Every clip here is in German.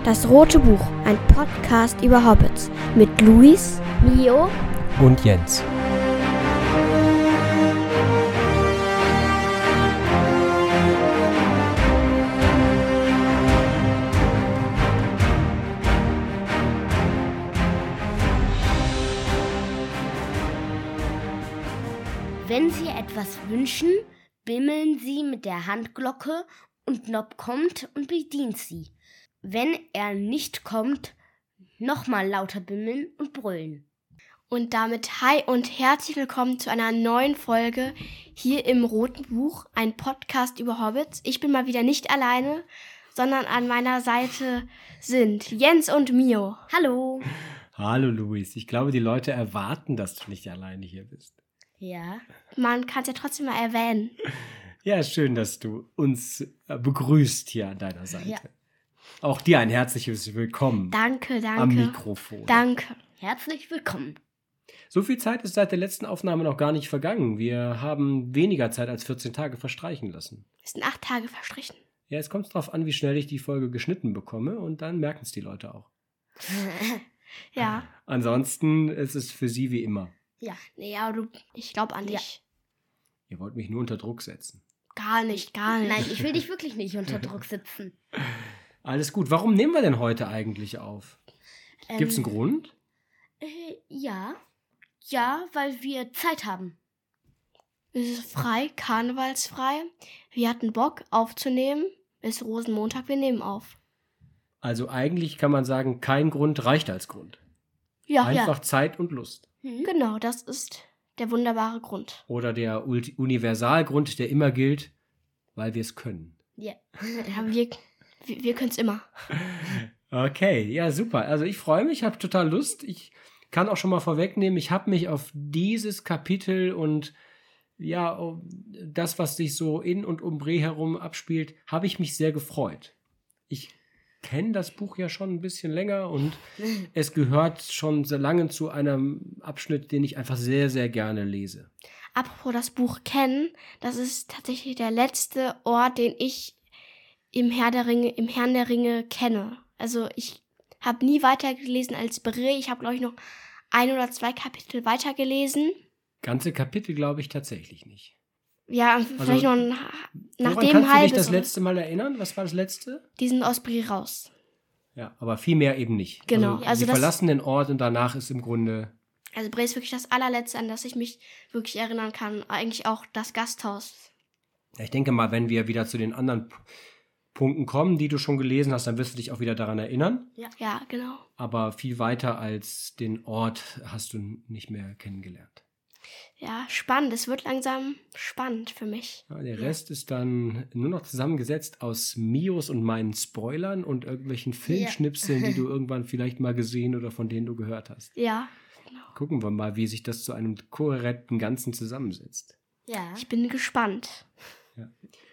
Das Rote Buch, ein Podcast über Hobbits mit Luis, Mio und Jens. Wenn Sie etwas wünschen, bimmeln Sie mit der Handglocke und Nob kommt und bedient Sie. Wenn er nicht kommt, nochmal lauter bimmeln und brüllen. Und damit hi und herzlich willkommen zu einer neuen Folge hier im Roten Buch, ein Podcast über Hobbits. Ich bin mal wieder nicht alleine, sondern an meiner Seite sind Jens und Mio. Hallo. Hallo Luis, ich glaube, die Leute erwarten, dass du nicht alleine hier bist. Ja. Man kann es ja trotzdem mal erwähnen. Ja, schön, dass du uns begrüßt hier an deiner Seite. Ja. Auch dir ein herzliches Willkommen Danke. am Mikrofon. Danke. Herzlich willkommen. So viel Zeit ist seit der letzten Aufnahme noch gar nicht vergangen. Wir haben weniger Zeit als 14 Tage verstreichen lassen. Es sind 8 Tage verstrichen. Ja, es kommt darauf an, wie schnell ich die Folge geschnitten bekomme und dann merken es die Leute auch. Ja. Ansonsten ist es für sie wie immer. Ja. Nee, aber ich glaube an dich. Ja. Ihr wollt mich nur unter Druck setzen. Gar nicht. Nein, ich will dich wirklich nicht unter Druck sitzen. Alles gut. Warum nehmen wir denn heute eigentlich auf? Gibt's einen Grund? Ja. Ja, weil wir Zeit haben. Es ist frei, karnevalsfrei. Wir hatten Bock aufzunehmen. Es ist Rosenmontag, wir nehmen auf. Also eigentlich kann man sagen, kein Grund reicht als Grund. Ja, Einfach Zeit und Lust. Genau, das ist der wunderbare Grund. Oder der Universalgrund, der immer gilt, weil wir es können. Ja. Ja, wir können es immer. Okay, ja super. Also ich freue mich, habe total Lust. Ich kann auch schon mal vorwegnehmen, ich habe mich auf dieses Kapitel und ja, das, was sich so in und um Bre herum abspielt, habe ich mich sehr gefreut. Ich kenne das Buch ja schon ein bisschen länger und es gehört schon sehr lange zu einem Abschnitt, den ich einfach sehr, sehr gerne lese. Apropos das Buch kennen, das ist tatsächlich der letzte Ort, den ich im Herrn der Ringe kenne. Also ich habe nie weitergelesen als Bre. Ich habe, glaube ich, noch 1 oder 2 Kapitel weitergelesen. Ganze Kapitel glaube ich tatsächlich nicht. Ja, vielleicht noch nach Woran dem kannst du dich halbes. das letzte Mal erinnern? Was war das letzte? Die sind aus Bre raus. Ja, aber viel mehr eben nicht. Genau. Also sie verlassen den Ort und danach ist im Grunde... Also Bre ist wirklich das allerletzte, an das ich mich wirklich erinnern kann. Eigentlich auch das Gasthaus. Ja, ich denke mal, wenn wir wieder zu den anderen Punkten kommen, die du schon gelesen hast, dann wirst du dich auch wieder daran erinnern. Ja, genau. Aber viel weiter als den Ort hast du nicht mehr kennengelernt. Ja, spannend. Es wird langsam spannend für mich. Ja, der Rest ist dann nur noch zusammengesetzt aus Mios und meinen Spoilern und irgendwelchen Filmschnipseln, die du irgendwann vielleicht mal gesehen oder von denen du gehört hast. Ja, genau. Gucken wir mal, wie sich das zu einem kohärenten Ganzen zusammensetzt. Ja. Ich bin gespannt. Ja.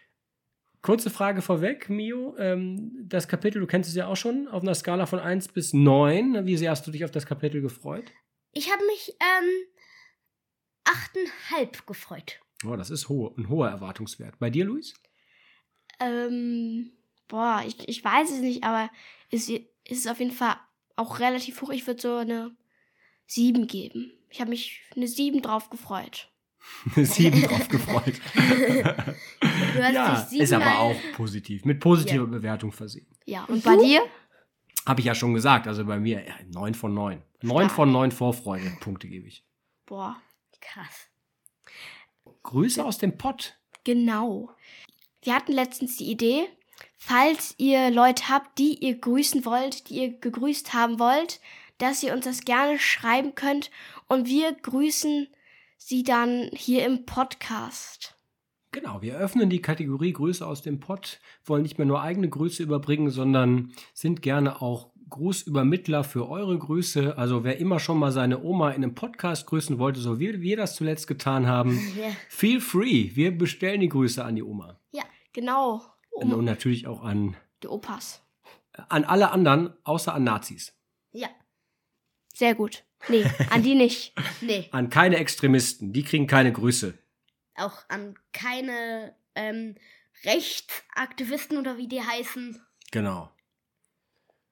Kurze Frage vorweg, Mio. Das Kapitel, du kennst es ja auch schon, auf einer Skala von 1 bis 9. Wie sehr hast du dich auf das Kapitel gefreut? Ich habe mich 8,5 gefreut. Oh, das ist ein hoher Erwartungswert. Bei dir, Luis? Ich weiß es nicht, aber es ist auf jeden Fall auch relativ hoch. Ich würde so eine 7 geben. Ich habe mich eine 7 drauf gefreut. 7 drauf gefreut. Du hast Ja, dich 7 ist aber auch positiv. Mit positiver Bewertung versehen. Ja, und bei dir? Habe ich ja schon gesagt. Also bei mir 9 von 9. 9 von 9 Vorfreude-Punkte gebe ich. Boah, krass. Grüße aus dem Pott. genau. Wir hatten letztens die Idee, falls ihr Leute habt, die ihr grüßen wollt, die ihr gegrüßt haben wollt, dass ihr uns das gerne schreiben könnt und wir grüßen sie dann hier im Podcast. Genau, wir öffnen die Kategorie Grüße aus dem Pott, wollen nicht mehr nur eigene Grüße überbringen, sondern sind gerne auch Grußübermittler für eure Grüße. Also wer immer schon mal seine Oma in einem Podcast grüßen wollte, so wie wir das zuletzt getan haben, feel free. Wir bestellen die Grüße an die Oma. Ja, genau. Und natürlich auch an Die Opas. alle anderen, außer an Nazis. Ja. Sehr gut. Nee, an die nicht. Nee. An keine Extremisten, die kriegen keine Grüße. Auch an keine Rechtsaktivisten oder wie die heißen. Genau.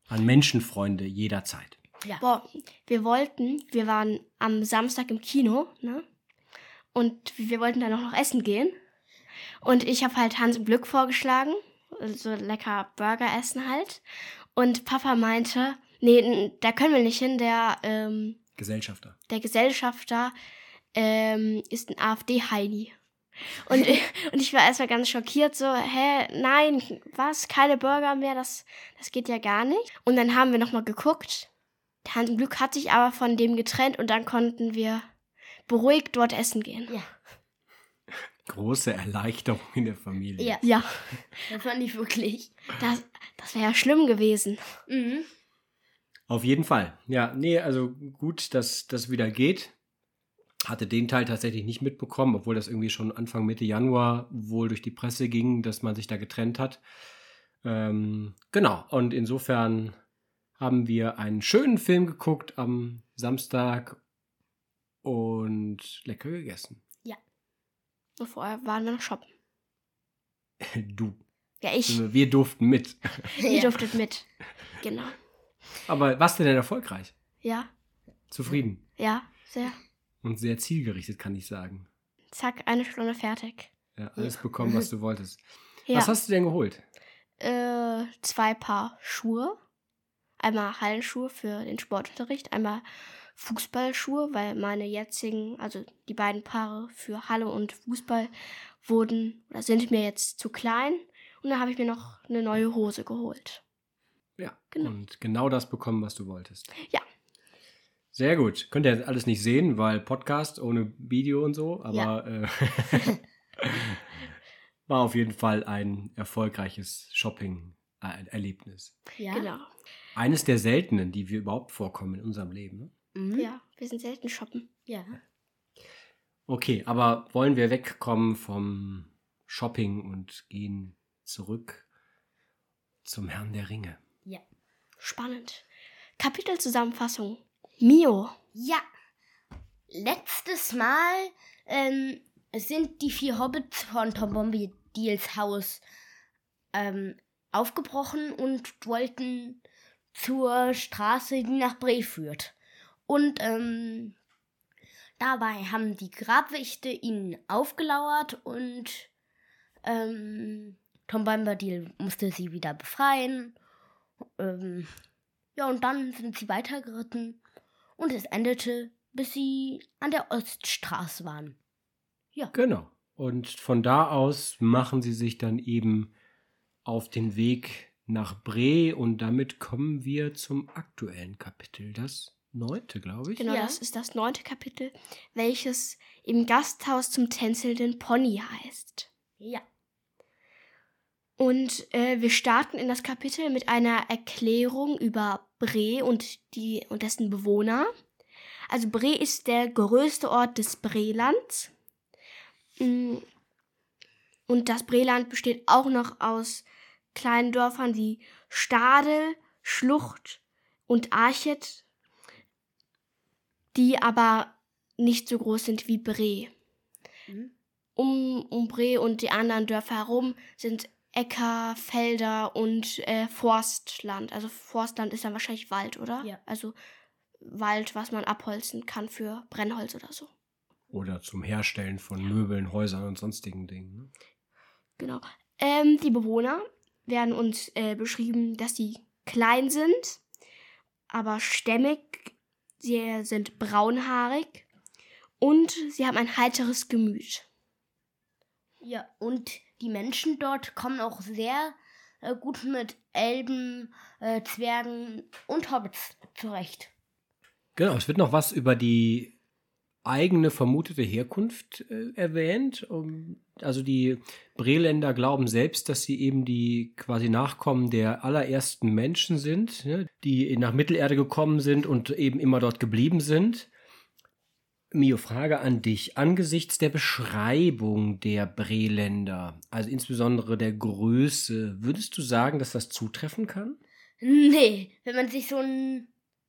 an Menschenfreunde jederzeit. Ja. Boah, wir waren am Samstag im Kino, ne? Und wir wollten dann auch noch essen gehen. Und ich habe halt Hans im Glück vorgeschlagen, so lecker Burger essen halt. Und Papa meinte, nee, da können wir nicht hin, der Gesellschafter. Gesellschafter ist ein AfD-Heini. Und ich war erstmal ganz schockiert, so, nein, was, keine Burger mehr, das geht ja gar nicht. Und dann haben wir nochmal geguckt. Der Hans im Glück hat sich aber von dem getrennt und dann konnten wir beruhigt dort essen gehen. Ja. Große Erleichterung in der Familie. Ja, Das fand ich wirklich. das wäre ja schlimm gewesen. Mhm. Auf jeden Fall. Ja, nee, also gut, dass das wieder geht. Hatte den Teil tatsächlich nicht mitbekommen, obwohl das irgendwie schon Anfang Mitte Januar wohl durch die Presse ging, dass man sich da getrennt hat. Genau, und insofern haben wir einen schönen Film geguckt am Samstag und lecker gegessen. Und vorher waren wir noch shoppen. Du. Ja, ich. Wir durften mit. Ihr durftet mit. Genau. Aber warst du denn erfolgreich? Ja, Zufrieden? ja, sehr. Und sehr zielgerichtet, kann ich sagen. Zack, 1 Stunde fertig. Ja, alles bekommen, was du wolltest. Ja. Was hast du denn geholt? 2 Paar Schuhe. Einmal Hallenschuhe für den Sportunterricht, einmal Fußballschuhe, weil meine jetzigen, also die beiden Paare für Halle und Fußball sind mir jetzt zu klein. Und dann habe ich mir noch eine neue Hose geholt. Ja, Genau. und genau das bekommen, was du wolltest. Ja. Sehr gut. Könnt ihr alles nicht sehen, weil Podcast ohne Video und so, aber war auf jeden Fall ein erfolgreiches Shopping-Erlebnis. Ja. Genau. Eines der seltenen, die wir überhaupt vorkommen in unserem Leben. Ne? Mhm. Ja, wir sind selten shoppen. Ja. Okay, aber wollen wir wegkommen vom Shopping und gehen zurück zum Herrn der Ringe? Ja. Spannend. Kapitelzusammenfassung. Mio. Ja. Letztes Mal sind die 4 Hobbits von Tom Bombadils Haus aufgebrochen und wollten zur Straße, die nach Bree führt. Und dabei haben die Grabwächter ihnen aufgelauert und Tom Bombadil musste sie wieder befreien. Ja, und dann sind sie weitergeritten und es endete, bis sie an der Oststraße waren. Ja. Genau. Und von da aus machen sie sich dann eben auf den Weg nach Bree und damit kommen wir zum aktuellen Kapitel, das 9., glaube ich. Genau, Ja. das ist das 9. Kapitel, welches im Gasthaus zum tänzelnden Pony heißt. Ja. Und wir starten in das Kapitel mit einer Erklärung über Bree und dessen Bewohner. Also Bree ist der größte Ort des Breelands. Und das Breeland besteht auch noch aus kleinen Dörfern wie Stadel, Schlucht und Archet, die aber nicht so groß sind wie Bree. Mhm. Um Bree und die anderen Dörfer herum sind Äcker, Felder und Forstland. Also Forstland ist dann wahrscheinlich Wald, oder? Ja. Also Wald, was man abholzen kann für Brennholz oder so. Oder zum Herstellen von Möbeln, Häusern und sonstigen Dingen. Ne? Genau. Die Bewohner werden uns beschrieben, dass sie klein sind, aber stämmig. Sie sind braunhaarig und sie haben ein heiteres Gemüt. Ja, und die Menschen dort kommen auch sehr gut mit Elben, Zwergen und Hobbits zurecht. Genau, es wird noch was über die eigene vermutete Herkunft erwähnt. Also die Breländer glauben selbst, dass sie eben die quasi Nachkommen der allerersten Menschen sind, ne, die nach Mittelerde gekommen sind und eben immer dort geblieben sind. Mio, Frage an dich. Angesichts der Beschreibung der Breländer, also insbesondere der Größe, würdest du sagen, dass das zutreffen kann? Nee, wenn man sich so ein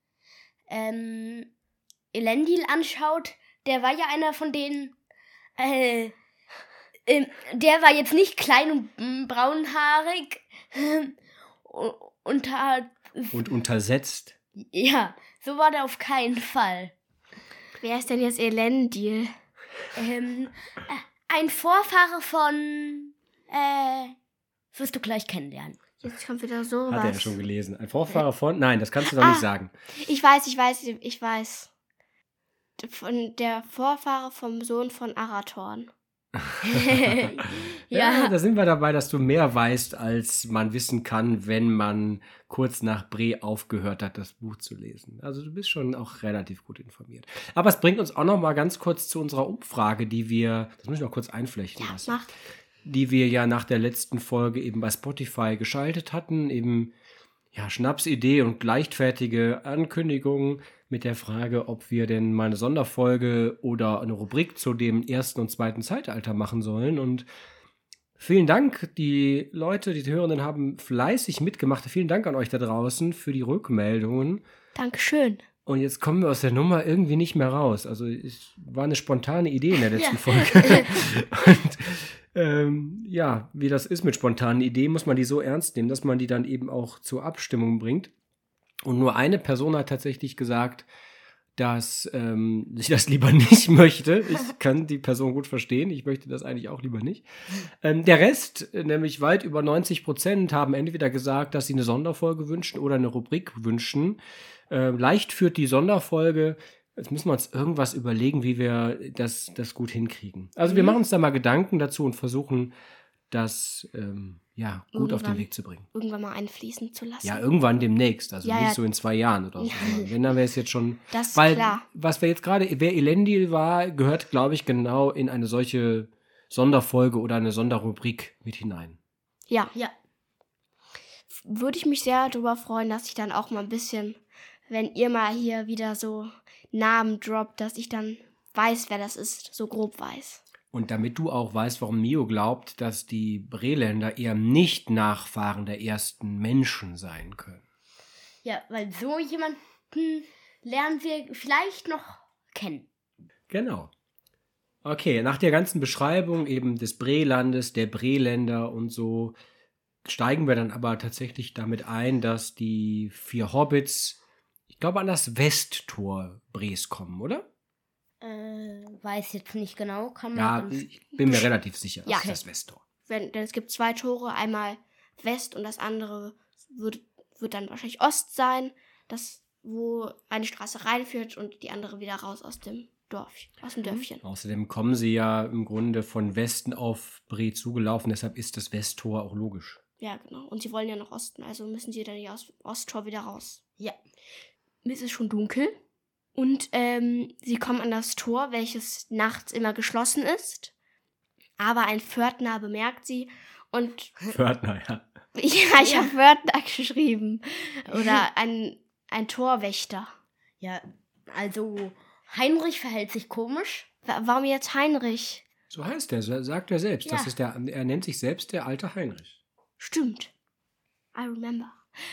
Elendil anschaut, der war ja einer von denen, der war jetzt nicht klein und braunhaarig und hat und untersetzt. Ja, so war der auf keinen Fall. Wer ist denn jetzt Elendil? Ein Vorfahre von, wirst du gleich kennenlernen. Jetzt kommt wieder sowas. Hat er ja schon gelesen. Ein Vorfahre von? Nein, das kannst du doch nicht sagen. Ich weiß. Der Vorfahre vom Sohn von Arathorn. Ja, da sind wir dabei, dass du mehr weißt, als man wissen kann, wenn man kurz nach Bre aufgehört hat, das Buch zu lesen. Also du bist schon auch relativ gut informiert. Aber es bringt uns auch noch mal ganz kurz zu unserer Umfrage, die wir, das muss ich noch kurz einflechten lassen, Macht. die wir ja nach der letzten Folge eben bei Spotify geschaltet hatten, eben ja, Schnapsidee und leichtfertige Ankündigungen mit der Frage, ob wir denn mal eine Sonderfolge oder eine Rubrik zu dem ersten und zweiten Zeitalter machen sollen. Und vielen Dank, die Leute, die Hörenden haben fleißig mitgemacht. Vielen Dank an euch da draußen für die Rückmeldungen. Dankeschön. Und jetzt kommen wir aus der Nummer irgendwie nicht mehr raus. Also es war eine spontane Idee in der letzten Folge. Und ja, wie das ist mit spontanen Ideen, muss man die so ernst nehmen, dass man die dann eben auch zur Abstimmung bringt. Und nur eine Person hat tatsächlich gesagt, dass sie das lieber nicht möchte. Ich kann die Person gut verstehen. Ich möchte das eigentlich auch lieber nicht. Der Rest, nämlich weit über 90%, haben entweder gesagt, dass sie eine Sonderfolge wünschen oder eine Rubrik wünschen. Leicht führt die Sonderfolge. Jetzt müssen wir uns irgendwas überlegen, wie wir das gut hinkriegen. Also wir machen uns da mal Gedanken dazu und versuchen, das gut auf den Weg zu bringen. Irgendwann mal einfließen zu lassen. Ja, irgendwann demnächst. Also nicht so in 2 Jahren oder so. Wenn, dann wäre es jetzt schon... Das ist weil, klar. Was wir jetzt gerade... Wer Elendil war, gehört, glaube ich, genau in eine solche Sonderfolge oder eine Sonderrubrik mit hinein. Ja. Ja. Würde ich mich sehr darüber freuen, dass ich dann auch mal ein bisschen, wenn ihr mal hier wieder so Namen droppt, dass ich dann weiß, wer das ist, so grob weiß. Und damit du auch weißt, warum Mio glaubt, dass die Breländer eher nicht Nachfahren der ersten Menschen sein können. Ja, weil so jemanden lernen wir vielleicht noch kennen. Genau. Okay, nach der ganzen Beschreibung eben des Brelandes, der Breländer und so, steigen wir dann aber tatsächlich damit ein, dass die 4 Hobbits, ich glaube, an das Westtor Bres kommen, oder? Weiß jetzt nicht genau. Kann man Ja, ich bin mir relativ sicher, Ja. das ist das Westtor. Denn es gibt 2 Tore, einmal West und das andere wird dann wahrscheinlich Ost sein, das, wo eine Straße reinführt und die andere wieder raus aus dem Dörfchen. Außerdem kommen sie ja im Grunde von Westen auf Bre zugelaufen, deshalb ist das Westtor auch logisch. Ja, genau. Und sie wollen ja nach Osten, also müssen sie dann ja aus Osttor wieder raus. Ja. Es ist schon dunkel. Und sie kommen an das Tor, welches nachts immer geschlossen ist. Aber ein Pförtner bemerkt sie und... Pförtner, ja. Ja, ich habe Pförtner geschrieben. Oder ein Torwächter. Ja, also Heinrich verhält sich komisch. Warum jetzt Heinrich? So heißt er, sagt er selbst. Ja. Das ist er nennt sich selbst der alte Heinrich. Stimmt. I remember.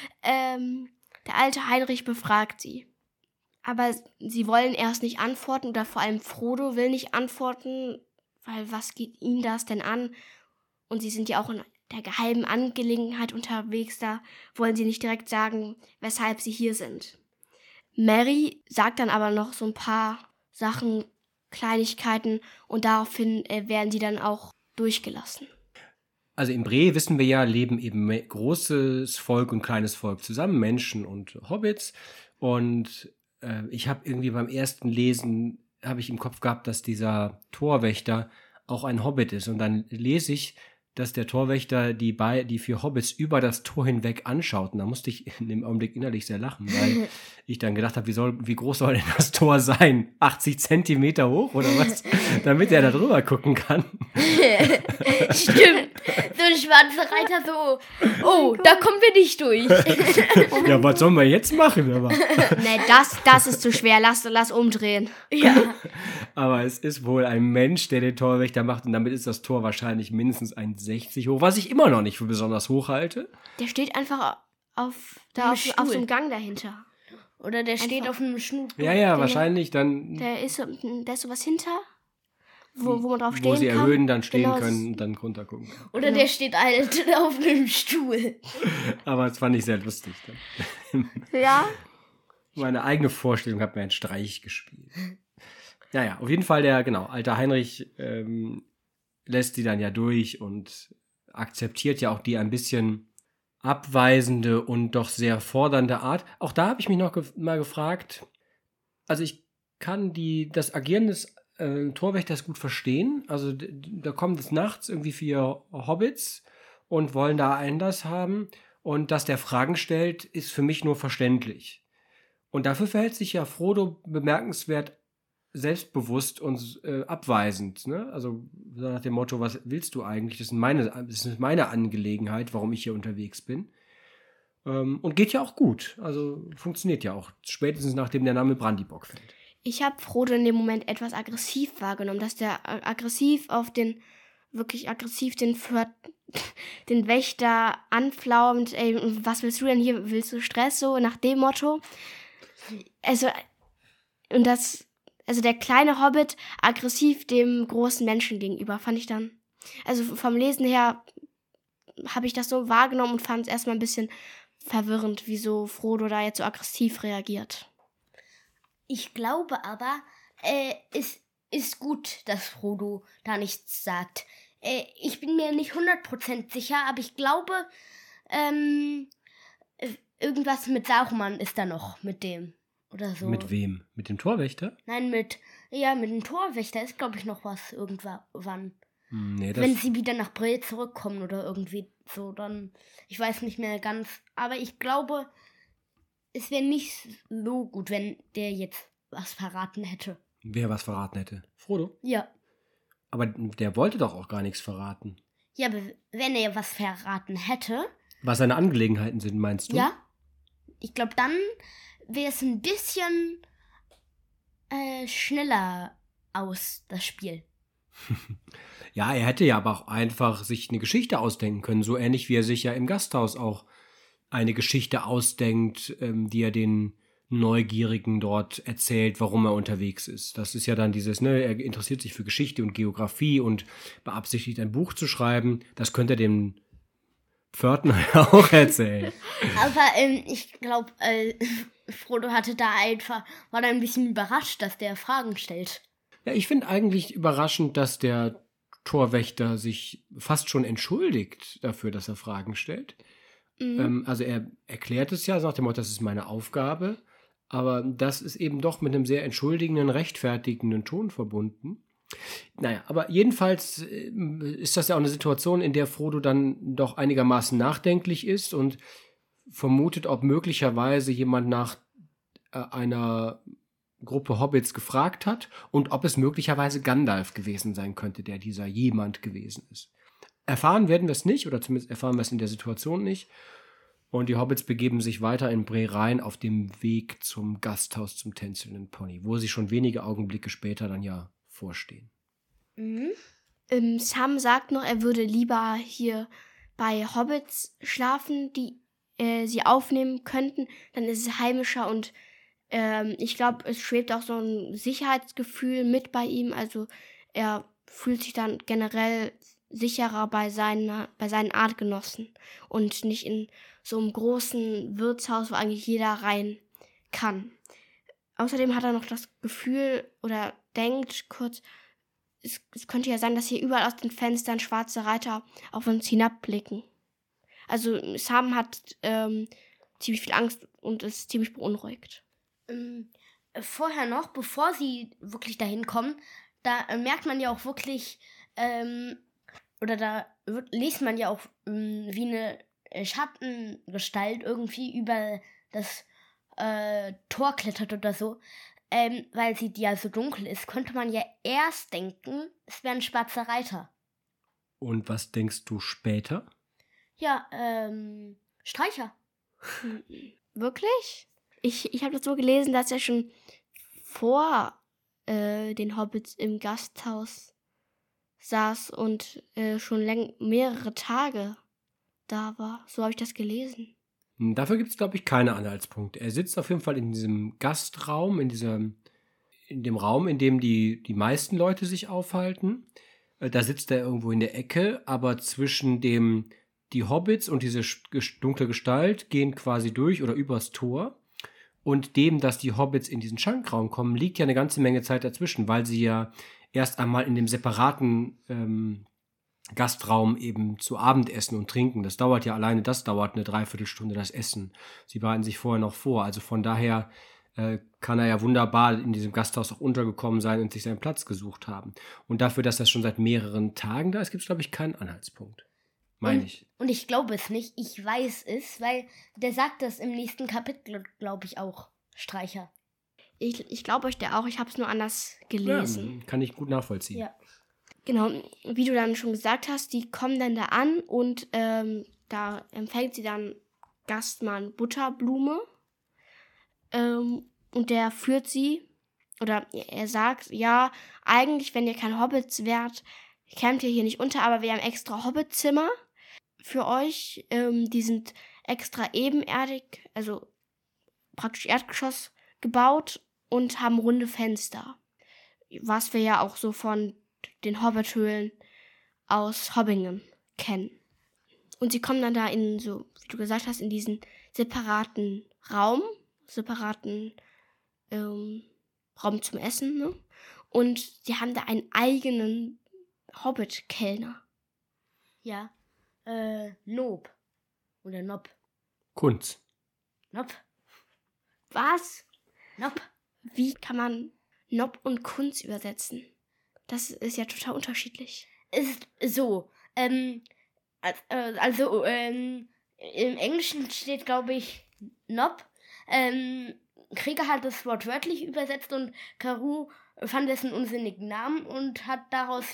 Der alte Heinrich befragt sie. Aber sie wollen erst nicht antworten oder vor allem Frodo will nicht antworten, weil was geht ihn das denn an? Und sie sind ja auch in der geheimen Angelegenheit unterwegs, da wollen sie nicht direkt sagen, weshalb sie hier sind. Mary sagt dann aber noch so ein paar Sachen, Kleinigkeiten und daraufhin werden sie dann auch durchgelassen. Also in Bre, wissen wir ja, leben eben großes Volk und kleines Volk zusammen, Menschen und Hobbits. Und ich habe irgendwie beim ersten Lesen, habe ich im Kopf gehabt, dass dieser Torwächter auch ein Hobbit ist. Und dann lese ich, dass der Torwächter die 4 Hobbits über das Tor hinweg anschaut. Und da musste ich in dem Augenblick innerlich sehr lachen, weil ich dann gedacht habe, wie groß soll denn das Tor sein? 80 Zentimeter hoch oder was? Damit er da drüber gucken kann. Stimmt. So ein schwarzer Reiter so, oh, da kommen wir nicht durch. Ja, was sollen wir jetzt machen? Aber, Nee, das ist zu schwer. Lass umdrehen. Ja. aber es ist wohl ein Mensch, der den Torwächter macht. Und damit ist das Tor wahrscheinlich mindestens 1,60 hoch, was ich immer noch nicht für besonders hoch halte. Der steht einfach auf Einem so Stuhl. einem Gang dahinter. Oder der steht Einfach. auf einem Schnut. Ja, wahrscheinlich dann. Da ist so was hinter. wo man drauf stehen Wo sie kann. erhöhen, dann stehen Genau, können und dann runter gucken. Oder der steht halt auf einem Stuhl. Aber es fand ich sehr lustig. Dann. Ja. Meine eigene Vorstellung hat mir einen Streich gespielt. Naja, auf jeden Fall der, genau, alter Heinrich lässt die dann ja durch und akzeptiert ja auch die ein bisschen abweisende und doch sehr fordernde Art. Auch da habe ich mich noch mal gefragt, also ich kann das Agieren des Torwächters gut verstehen. Also da kommen des Nachts irgendwie 4 Hobbits und wollen da Einlass haben. Und dass der Fragen stellt, ist für mich nur verständlich. Und dafür verhält sich ja Frodo bemerkenswert selbstbewusst und abweisend. Ne? Also so nach dem Motto, was willst du eigentlich? Das ist meine Angelegenheit, warum ich hier unterwegs bin. Und geht ja auch gut. Also funktioniert ja auch. Spätestens nachdem der Name Brandybock fällt. Ich habe Frodo in dem Moment etwas aggressiv wahrgenommen, dass der wirklich aggressiv den Wächter anflaumt. Ey, was willst du denn hier? Willst du Stress? So nach dem Motto. Also der kleine Hobbit aggressiv dem großen Menschen gegenüber, fand ich dann. Also vom Lesen her habe ich das so wahrgenommen und fand es erstmal ein bisschen verwirrend, wieso Frodo da jetzt so aggressiv reagiert. Ich glaube aber, es ist gut, dass Frodo da nichts sagt. Ich bin mir nicht 100% sicher, aber ich glaube, irgendwas mit Saruman ist da noch mit dem. Oder so. Mit wem? Mit dem Torwächter? Nein, mit dem Torwächter ist, glaube ich, noch was irgendwann. Nee, Wenn sie wieder nach Brel zurückkommen oder irgendwie so, dann, ich weiß nicht mehr ganz. Aber ich glaube, es wäre nicht so gut, wenn der jetzt was verraten hätte. Wer was verraten hätte? Frodo? Ja. Aber der wollte doch auch gar nichts verraten. Ja, aber wenn er was verraten hätte... Was seine Angelegenheiten sind, meinst du? Ja. Ich glaube, dann wäre es ein bisschen schneller aus, das Spiel. Ja, er hätte ja aber auch einfach sich eine Geschichte ausdenken können, so ähnlich wie er sich ja im Gasthaus auch eine Geschichte ausdenkt, die er den Neugierigen dort erzählt, warum er unterwegs ist. Das ist ja dann dieses, er interessiert sich für Geschichte und Geografie und beabsichtigt, ein Buch zu schreiben. Das könnte er dem Pförtner auch erzählen. Aber ich glaube, Frodo war da ein bisschen überrascht, dass der Fragen stellt. Ja, ich finde eigentlich überraschend, dass der Torwächter sich fast schon entschuldigt dafür, dass er Fragen stellt. Also er erklärt es ja, sagt dem Motto, das ist meine Aufgabe, aber das ist eben doch mit einem sehr entschuldigenden, rechtfertigenden Ton verbunden. Naja, aber jedenfalls ist das ja auch eine Situation, in der Frodo dann doch einigermaßen nachdenklich ist und vermutet, ob möglicherweise jemand nach einer Gruppe Hobbits gefragt hat und ob es möglicherweise Gandalf gewesen sein könnte, der dieser jemand gewesen ist. Erfahren werden wir es nicht, oder zumindest erfahren wir es in der Situation nicht. Und die Hobbits begeben sich weiter in Bre rein auf dem Weg zum Gasthaus zum Tänzelnden Pony, wo sie schon wenige Augenblicke später dann ja vorstehen. Sam sagt noch, er würde lieber hier bei Hobbits schlafen, die sie aufnehmen könnten. Dann ist es heimischer und ich glaube, es schwebt auch so ein Sicherheitsgefühl mit bei ihm. Also er fühlt sich dann generell sicherer bei seinen Artgenossen und nicht in so einem großen Wirtshaus, wo eigentlich jeder rein kann. Außerdem hat er noch das Gefühl oder denkt kurz, es könnte ja sein, dass hier überall aus den Fenstern schwarze Reiter auf uns hinabblicken. Also Sam hat ziemlich viel Angst und ist ziemlich beunruhigt. Vorher noch, bevor sie wirklich dahin kommen, da merkt man ja auch wirklich, oder da liest man ja auch, wie eine Schattengestalt irgendwie über das Tor klettert oder so. Weil sie ja so dunkel ist, könnte man ja erst denken, es wäre ein schwarzer Reiter. Und was denkst du später? Ja, Streicher. Wirklich? Ich habe das so gelesen, dass er schon vor den Hobbits im Gasthaus saß und schon mehrere Tage da war. So habe ich das gelesen. Dafür gibt es, glaube ich, keine Anhaltspunkte. Er sitzt auf jeden Fall in diesem Gastraum, in in dem Raum, in dem die meisten Leute sich aufhalten. Da sitzt er irgendwo in der Ecke, aber zwischen die Hobbits und diese dunkle Gestalt gehen quasi durch oder übers Tor. Und dem, dass die Hobbits in diesen Schankraum kommen, liegt ja eine ganze Menge Zeit dazwischen, weil sie ja erst einmal in dem separaten Gastraum eben zu Abend essen und trinken. Das dauert ja alleine, das dauert eine Dreiviertelstunde, das Essen. Sie bereiten sich vorher noch vor. Also von daher kann er ja wunderbar in diesem Gasthaus auch untergekommen sein und sich seinen Platz gesucht haben. Und dafür, dass das schon seit mehreren Tagen da ist, gibt es, glaube ich, keinen Anhaltspunkt. Meine ich. Und ich glaube es nicht, ich weiß es, weil der sagt das im nächsten Kapitel, glaube ich auch, Streicher. Ich glaube euch der auch, ich habe es nur anders gelesen. Ja, kann ich gut nachvollziehen. Ja. Genau, wie du dann schon gesagt hast, die kommen dann da an und da empfängt sie dann Gastmann Butterblume. Und der führt sie, oder er sagt, ja, eigentlich, wenn ihr kein Hobbits wärt, kämt ihr hier nicht unter, aber wir haben extra Hobbitzimmer für euch. Die sind extra ebenerdig, also praktisch Erdgeschoss gebaut und haben runde Fenster. Was wir ja auch so von den Hobbithöhlen aus Hobbingen kennen. Und sie kommen dann da in so, wie du gesagt hast, in diesen separaten Raum zum Essen, ne? Und sie haben da einen eigenen Hobbit-Kellner. Ja. Nob. Oder Nob. Kunz. Nob. Was? Nob. Wie kann man Nob und Kunz übersetzen? Das ist ja total unterschiedlich. Ist so. Im Englischen steht, glaube ich, Nob. Krieger hat das Wort wörtlich übersetzt und Carew fand es einen unsinnigen Namen und hat daraus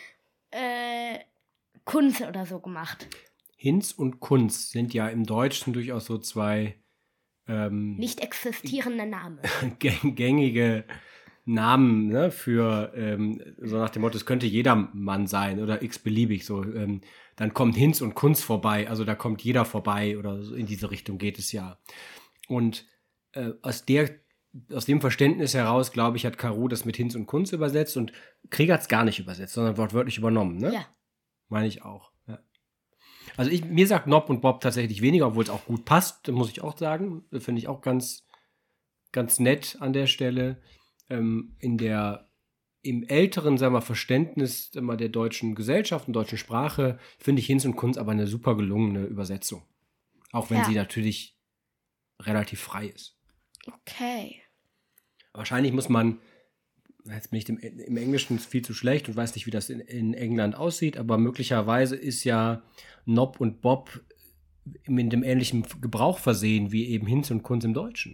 Kunz oder so gemacht. Hinz und Kunz sind ja im Deutschen durchaus so zwei nicht existierende Namen. gängige Namen, ne, für so nach dem Motto, es könnte jeder Mann sein oder x-beliebig so. Dann kommt Hinz und Kunz vorbei, also da kommt jeder vorbei oder so in diese Richtung geht es ja. Und aus dem Verständnis heraus, glaube ich, hat Carew das mit Hinz und Kunz übersetzt und Krieger hat es gar nicht übersetzt, sondern wortwörtlich übernommen, ne? Ja. Meine ich auch, ja. Also mir sagt Nob und Bob tatsächlich weniger, obwohl es auch gut passt, muss ich auch sagen. Finde ich auch ganz, ganz nett an der Stelle. Im älteren, sagen wir, Verständnis der deutschen Gesellschaft und deutschen Sprache finde ich Hinz und Kunz aber eine super gelungene Übersetzung. Auch wenn sie natürlich relativ frei ist. Okay. Wahrscheinlich muss man, jetzt bin ich im Englischen viel zu schlecht und weiß nicht, wie das in England aussieht, aber möglicherweise ist ja Nob und Bob mit dem ähnlichen Gebrauch versehen wie eben Hinz und Kunz im Deutschen.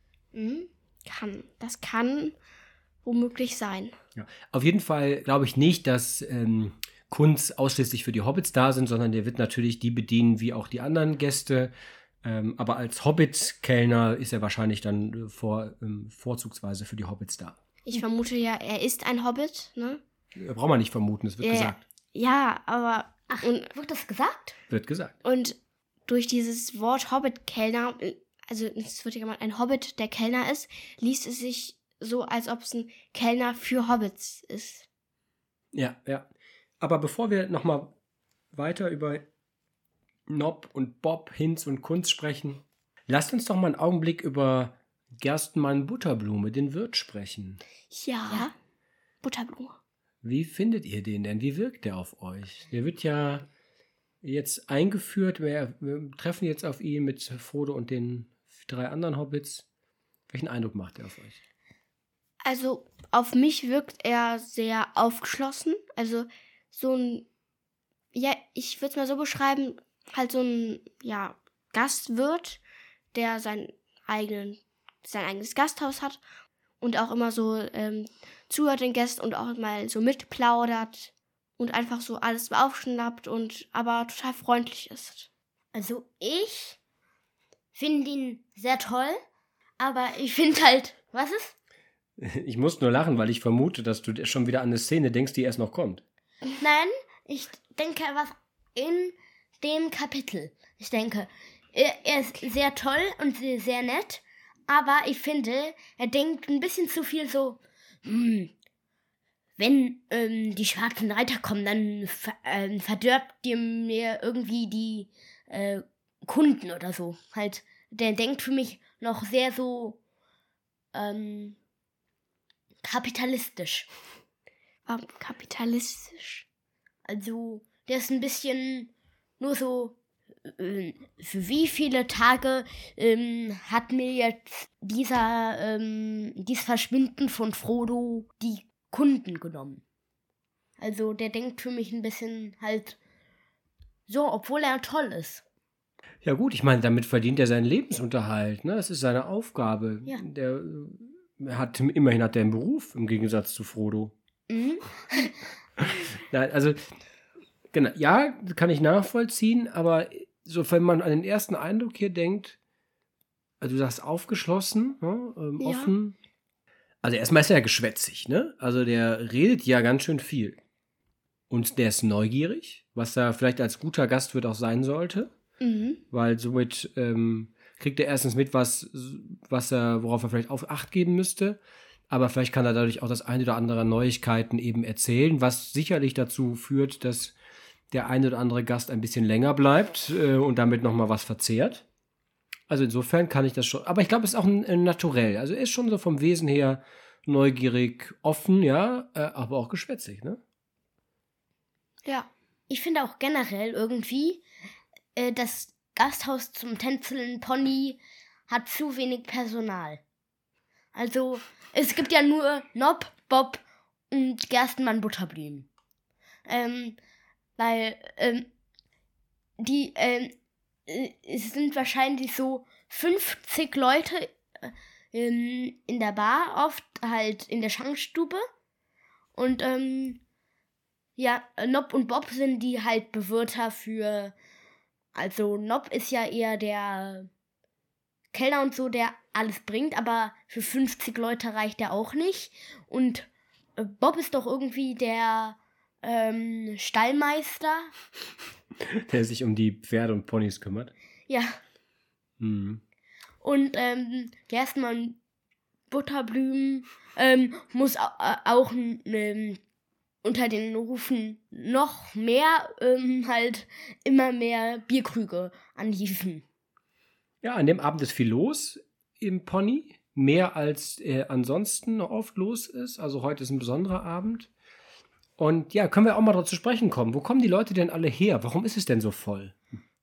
Das kann womöglich sein. Ja. Auf jeden Fall glaube ich nicht, dass Kunz ausschließlich für die Hobbits da sind, sondern der wird natürlich die bedienen wie auch die anderen Gäste. Aber als Hobbit-Kellner ist er wahrscheinlich dann vorzugsweise für die Hobbits da. Ich vermute ja, er ist ein Hobbit, ne? Braucht man nicht vermuten, es wird gesagt. Ja, aber... Ach, wird das gesagt? Wird gesagt. Und durch dieses Wort Hobbit-Kellner, also es wird ja gemeint, ein Hobbit, der Kellner ist, liest es sich so, als ob es ein Kellner für Hobbits ist. Ja. Aber bevor wir nochmal weiter über Nob und Bob, Hinz und Kunz sprechen, lasst uns doch mal einen Augenblick über Gerstenmann Butterblume, den Wirt, sprechen. Ja. Butterblume. Wie findet ihr den denn? Wie wirkt der auf euch? Der wird ja jetzt eingeführt. Wir treffen jetzt auf ihn mit Frodo und den 3 anderen Hobbits. Welchen Eindruck macht er auf euch? Also auf mich wirkt er sehr aufgeschlossen. Also so ein, ja, ich würde es mal so beschreiben, halt so ein, ja, Gastwirt, der sein eigenes Gasthaus hat und auch immer so zuhört den Gästen und auch mal so mitplaudert und einfach so alles aufschnappt und aber total freundlich ist. Also ich finde ihn sehr toll, aber ich finde halt, was ist? Ich muss nur lachen, weil ich vermute, dass du schon wieder an eine Szene denkst, die erst noch kommt. Nein, ich denke was in dem Kapitel. Ich denke, er ist sehr toll und sehr nett, aber ich finde, er denkt ein bisschen zu viel so wenn die schwarzen Reiter kommen, dann verdirbt ihr mir irgendwie die Kunden oder so. Halt, der denkt für mich noch sehr so kapitalistisch. Warum kapitalistisch? Also, der ist ein bisschen nur so, für wie viele Tage hat mir jetzt dieses Verschwinden von Frodo die Kunden genommen. Also, der denkt für mich ein bisschen halt so, obwohl er toll ist. Ja gut, ich meine, damit verdient er seinen Lebensunterhalt. Ne? Das ist seine Aufgabe. Ja. Immerhin hat er einen Beruf, im Gegensatz zu Frodo. Mhm. Nein, also, genau, ja, kann ich nachvollziehen, aber so, wenn man an den ersten Eindruck hier denkt, also du sagst aufgeschlossen, ne, Ja. offen. Also erstmal ist er ja geschwätzig, ne? Also der redet ja ganz schön viel. Und der ist neugierig, was er vielleicht als guter Gastwirt auch sein sollte. Weil somit kriegt er erstens mit, worauf er vielleicht auf Acht geben müsste. Aber vielleicht kann er dadurch auch das eine oder andere Neuigkeiten eben erzählen, was sicherlich dazu führt, dass der eine oder andere Gast ein bisschen länger bleibt und damit nochmal was verzehrt. Also insofern kann ich das schon. Aber ich glaube, es ist auch ein Naturell. Also er ist schon so vom Wesen her neugierig, offen, ja, aber auch geschwätzig, ne? Ja. Ich finde auch generell irgendwie, das Gasthaus zum Tänzeln Pony hat zu wenig Personal. Also, es gibt ja nur Nob, Bob und Gerstenmann Butterblühen. Weil es sind wahrscheinlich so 50 Leute in der Bar, oft halt in der Schankstube. Und Nob und Bob sind die halt Bewirter für. Also Nob ist ja eher der Kellner und so, der alles bringt, aber für 50 Leute reicht er auch nicht. Und Bob ist doch irgendwie der Stallmeister. Der sich um die Pferde und Ponys kümmert. Ja. Mhm. Und Gerstenmann Butterblühen muss auch unter den Rufen noch mehr halt immer mehr Bierkrüge anhieven. Ja, an dem Abend ist viel los im Pony. Mehr als ansonsten noch oft los ist. Also heute ist ein besonderer Abend. Und ja, können wir auch mal darauf zu sprechen kommen. Wo kommen die Leute denn alle her? Warum ist es denn so voll?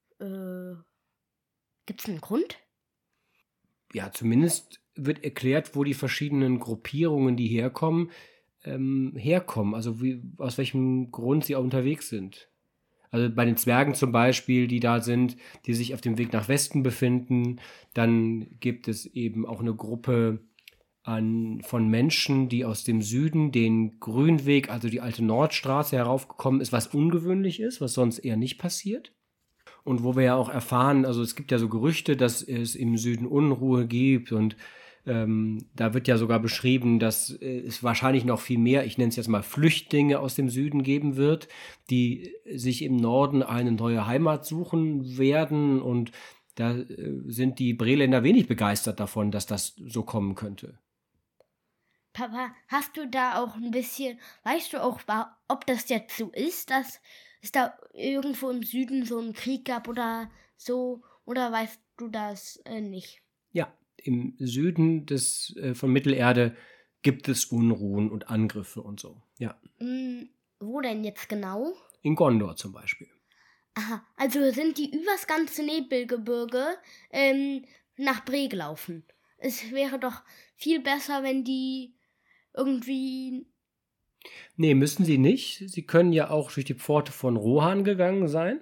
Gibt's einen Grund? Ja, zumindest wird erklärt, wo die verschiedenen Gruppierungen, die herkommen. Also aus welchem Grund sie auch unterwegs sind. Also bei den Zwergen zum Beispiel, die da sind, die sich auf dem Weg nach Westen befinden. Dann gibt es eben auch eine Gruppe von Menschen, die aus dem Süden den Grünweg, also die alte Nordstraße heraufgekommen ist, was ungewöhnlich ist, was sonst eher nicht passiert. Und wo wir ja auch erfahren, also es gibt ja so Gerüchte, dass es im Süden Unruhe gibt und da wird ja sogar beschrieben, dass es wahrscheinlich noch viel mehr, ich nenne es jetzt mal Flüchtlinge aus dem Süden geben wird, die sich im Norden eine neue Heimat suchen werden. Und da sind die Breländer wenig begeistert davon, dass das so kommen könnte. Papa, hast du da auch ein bisschen, weißt du auch, ob das jetzt so ist, dass es da irgendwo im Süden so einen Krieg gab oder so, oder weißt du das nicht? Ja. Im Süden von Mittelerde gibt es Unruhen und Angriffe und so, ja. Wo denn jetzt genau? In Gondor zum Beispiel. Aha, also sind die übers ganze Nebelgebirge nach Bre gelaufen. Es wäre doch viel besser, wenn die irgendwie... Nee, müssen sie nicht. Sie können ja auch durch die Pforte von Rohan gegangen sein.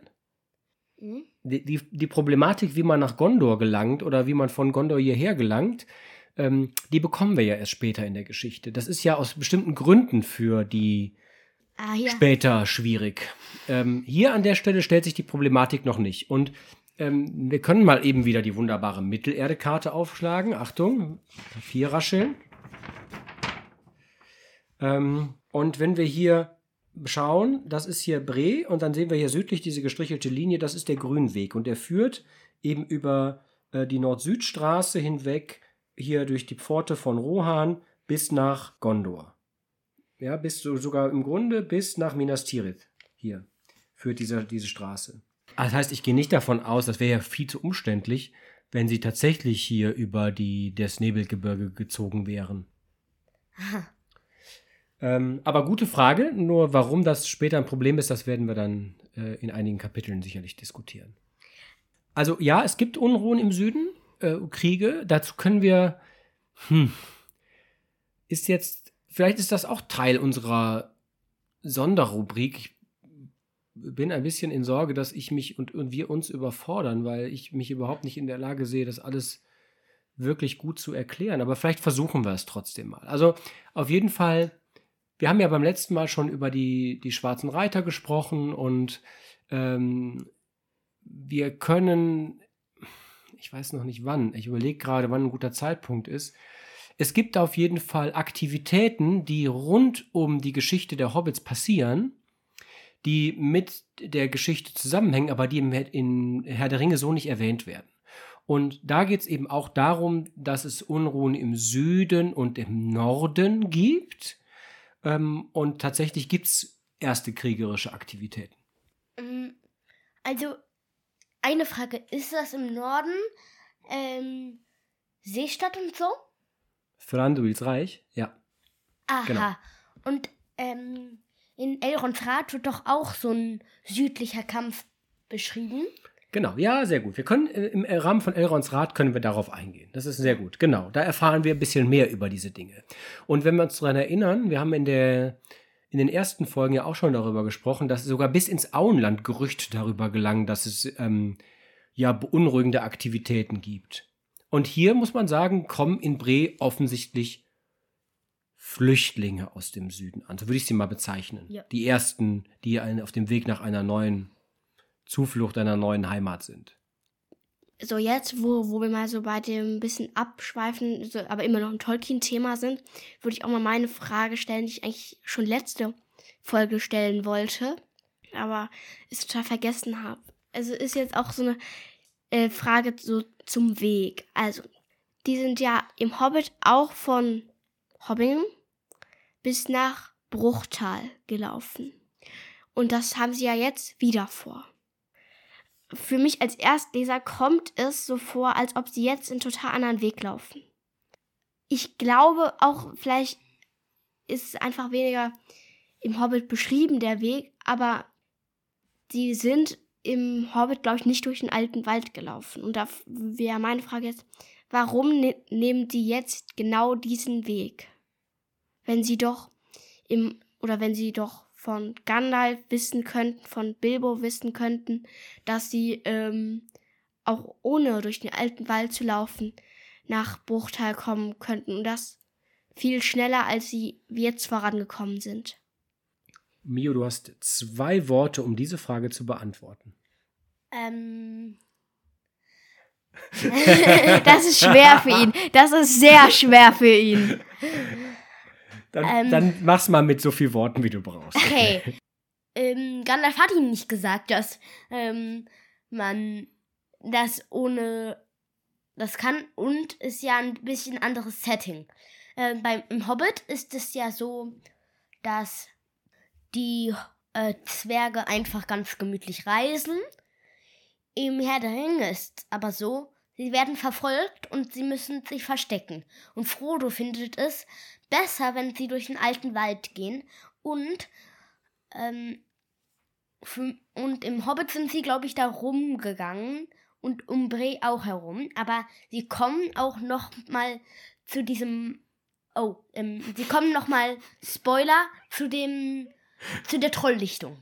Die Problematik, wie man nach Gondor gelangt oder wie man von Gondor hierher gelangt, die bekommen wir ja erst später in der Geschichte. Das ist ja aus bestimmten Gründen für die später schwierig. Hier an der Stelle stellt sich die Problematik noch nicht. Und wir können mal eben wieder die wunderbare Mittelerde-Karte aufschlagen. Achtung, Papier rascheln. Und wenn wir hier schauen, das ist hier Bre und dann sehen wir hier südlich diese gestrichelte Linie, das ist der Grünweg und der führt eben über die Nord-Süd-Straße hinweg, hier durch die Pforte von Rohan bis nach Gondor. Ja, sogar im Grunde bis nach Minas Tirith. Hier führt diese Straße. Das heißt, ich gehe nicht davon aus, das wäre ja viel zu umständlich, wenn sie tatsächlich hier über das Nebelgebirge gezogen wären. Aber gute Frage, nur warum das später ein Problem ist, das werden wir dann in einigen Kapiteln sicherlich diskutieren. Also ja, es gibt Unruhen im Süden, Kriege, dazu können wir, vielleicht ist das auch Teil unserer Sonderrubrik. Ich bin ein bisschen in Sorge, dass ich mich und wir uns überfordern, weil ich mich überhaupt nicht in der Lage sehe, das alles wirklich gut zu erklären. Aber vielleicht versuchen wir es trotzdem mal. Also auf jeden Fall, wir haben ja beim letzten Mal schon über die schwarzen Reiter gesprochen und wir können, ich weiß noch nicht wann, ich überlege gerade, wann ein guter Zeitpunkt ist. Es gibt auf jeden Fall Aktivitäten, die rund um die Geschichte der Hobbits passieren, die mit der Geschichte zusammenhängen, aber die in Herr der Ringe so nicht erwähnt werden. Und da geht es eben auch darum, dass es Unruhen im Süden und im Norden gibt. Und tatsächlich gibt es erste kriegerische Aktivitäten. Also, eine Frage, ist das im Norden Seestadt und so? Thranduils Reich, ja. Aha. Genau. Und in Elrons Rat wird doch auch so ein südlicher Kampf beschrieben. Genau, ja, sehr gut. Wir können im Rahmen von Elrons Rat können wir darauf eingehen. Das ist sehr gut, genau. Da erfahren wir ein bisschen mehr über diese Dinge. Und wenn wir uns daran erinnern, wir haben in den ersten Folgen ja auch schon darüber gesprochen, dass sogar bis ins Auenland Gerüchte darüber gelangen, dass es beunruhigende Aktivitäten gibt. Und hier muss man sagen, kommen in Bree offensichtlich Flüchtlinge aus dem Süden an. So würde ich sie mal bezeichnen. Ja. Die ersten, die auf dem Weg nach einer neuen Zuflucht, einer neuen Heimat sind. So jetzt, wo wir mal so bei dem bisschen abschweifen, so, aber immer noch ein Tolkien-Thema sind, würde ich auch mal meine Frage stellen, die ich eigentlich schon letzte Folge stellen wollte, aber es total vergessen habe. Also ist jetzt auch so eine Frage so zum Weg. Also, die sind ja im Hobbit auch von Hobbingen bis nach Bruchtal gelaufen. Und das haben sie ja jetzt wieder vor. Für mich als Erstleser kommt es so vor, als ob sie jetzt einen total anderen Weg laufen. Ich glaube auch, vielleicht ist es einfach weniger im Hobbit beschrieben, der Weg, aber sie sind im Hobbit, glaube ich, nicht durch den alten Wald gelaufen. Und da wäre meine Frage jetzt, warum nehmen die jetzt genau diesen Weg? Wenn sie doch von Gandalf wissen könnten, von Bilbo wissen könnten, dass sie auch ohne durch den alten Wald zu laufen nach Bruchtal kommen könnten und das viel schneller, als sie jetzt vorangekommen sind. Mio, du hast 2 Worte, um diese Frage zu beantworten. Das ist schwer für ihn. Das ist sehr schwer für ihn. Dann mach's mal mit so vielen Worten, wie du brauchst. Okay. Gandalf hat ihm nicht gesagt, dass man das ohne das kann und ist ja ein bisschen anderes Setting. Im Hobbit ist es ja so, dass die Zwerge einfach ganz gemütlich reisen. Im Herr der Ringe ist aber so, sie werden verfolgt und sie müssen sich verstecken. Und Frodo findet es besser, wenn sie durch den alten Wald gehen. Und im Hobbit sind sie, glaube ich, da rumgegangen und um Bree auch herum. Aber sie kommen auch noch mal zu diesem... sie kommen noch mal, Spoiler, zu der Trolldichtung.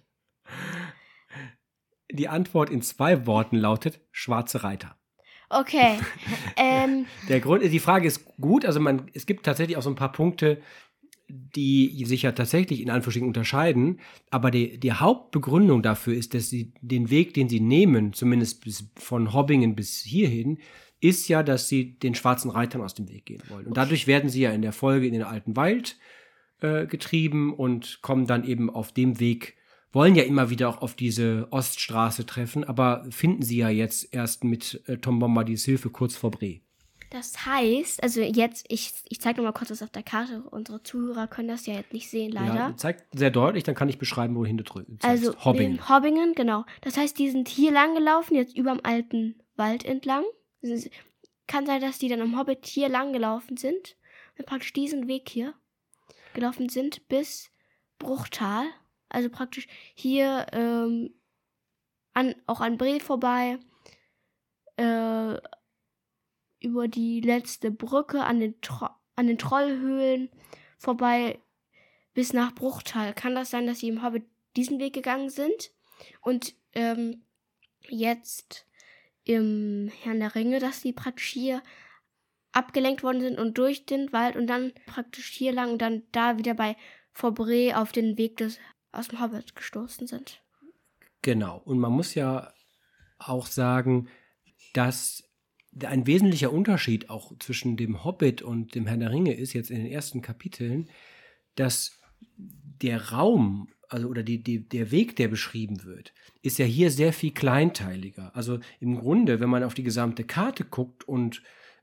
Die Antwort in 2 Worten lautet schwarze Reiter. Okay. Die Frage ist gut, also es gibt tatsächlich auch so ein paar Punkte, die sich ja tatsächlich in Anführungsstrichen unterscheiden, aber die Hauptbegründung dafür ist, dass sie den Weg, den sie nehmen, zumindest von Hobbingen bis hierhin, ist ja, dass sie den schwarzen Reitern aus dem Weg gehen wollen. Und dadurch werden sie ja in der Folge in den alten Wald getrieben und kommen dann eben auf dem Weg, wollen ja immer wieder auch auf diese Oststraße treffen, aber finden sie ja jetzt erst mit Tom Bombardiers Hilfe kurz vor Bree. Das heißt, also jetzt, ich zeige nochmal kurz das auf der Karte. Unsere Zuhörer können das ja jetzt nicht sehen, leider. Ja, zeigt sehr deutlich, dann kann ich beschreiben, wohin du drückst. Also Hobbingen. in Hobbingen, genau. Das heißt, die sind hier lang gelaufen, jetzt überm alten Wald entlang. Kann sein, dass die dann am Hobbit hier lang gelaufen sind und praktisch diesen Weg hier gelaufen sind bis Bruchtal. Also praktisch hier auch an Bree vorbei, über die letzte Brücke an den Trollhöhlen vorbei bis nach Bruchtal. Kann das sein, dass sie im Hobbit diesen Weg gegangen sind und jetzt im Herrn der Ringe, dass sie praktisch hier abgelenkt worden sind und durch den Wald und dann praktisch hier lang und dann da wieder vor Bree auf den Weg aus dem Hobbit gestoßen sind. Genau. Und man muss ja auch sagen, dass ein wesentlicher Unterschied auch zwischen dem Hobbit und dem Herrn der Ringe ist jetzt in den ersten Kapiteln, dass der Raum, also oder der Weg, der beschrieben wird, ist ja hier sehr viel kleinteiliger. Also im Grunde, wenn man auf die gesamte Karte guckt und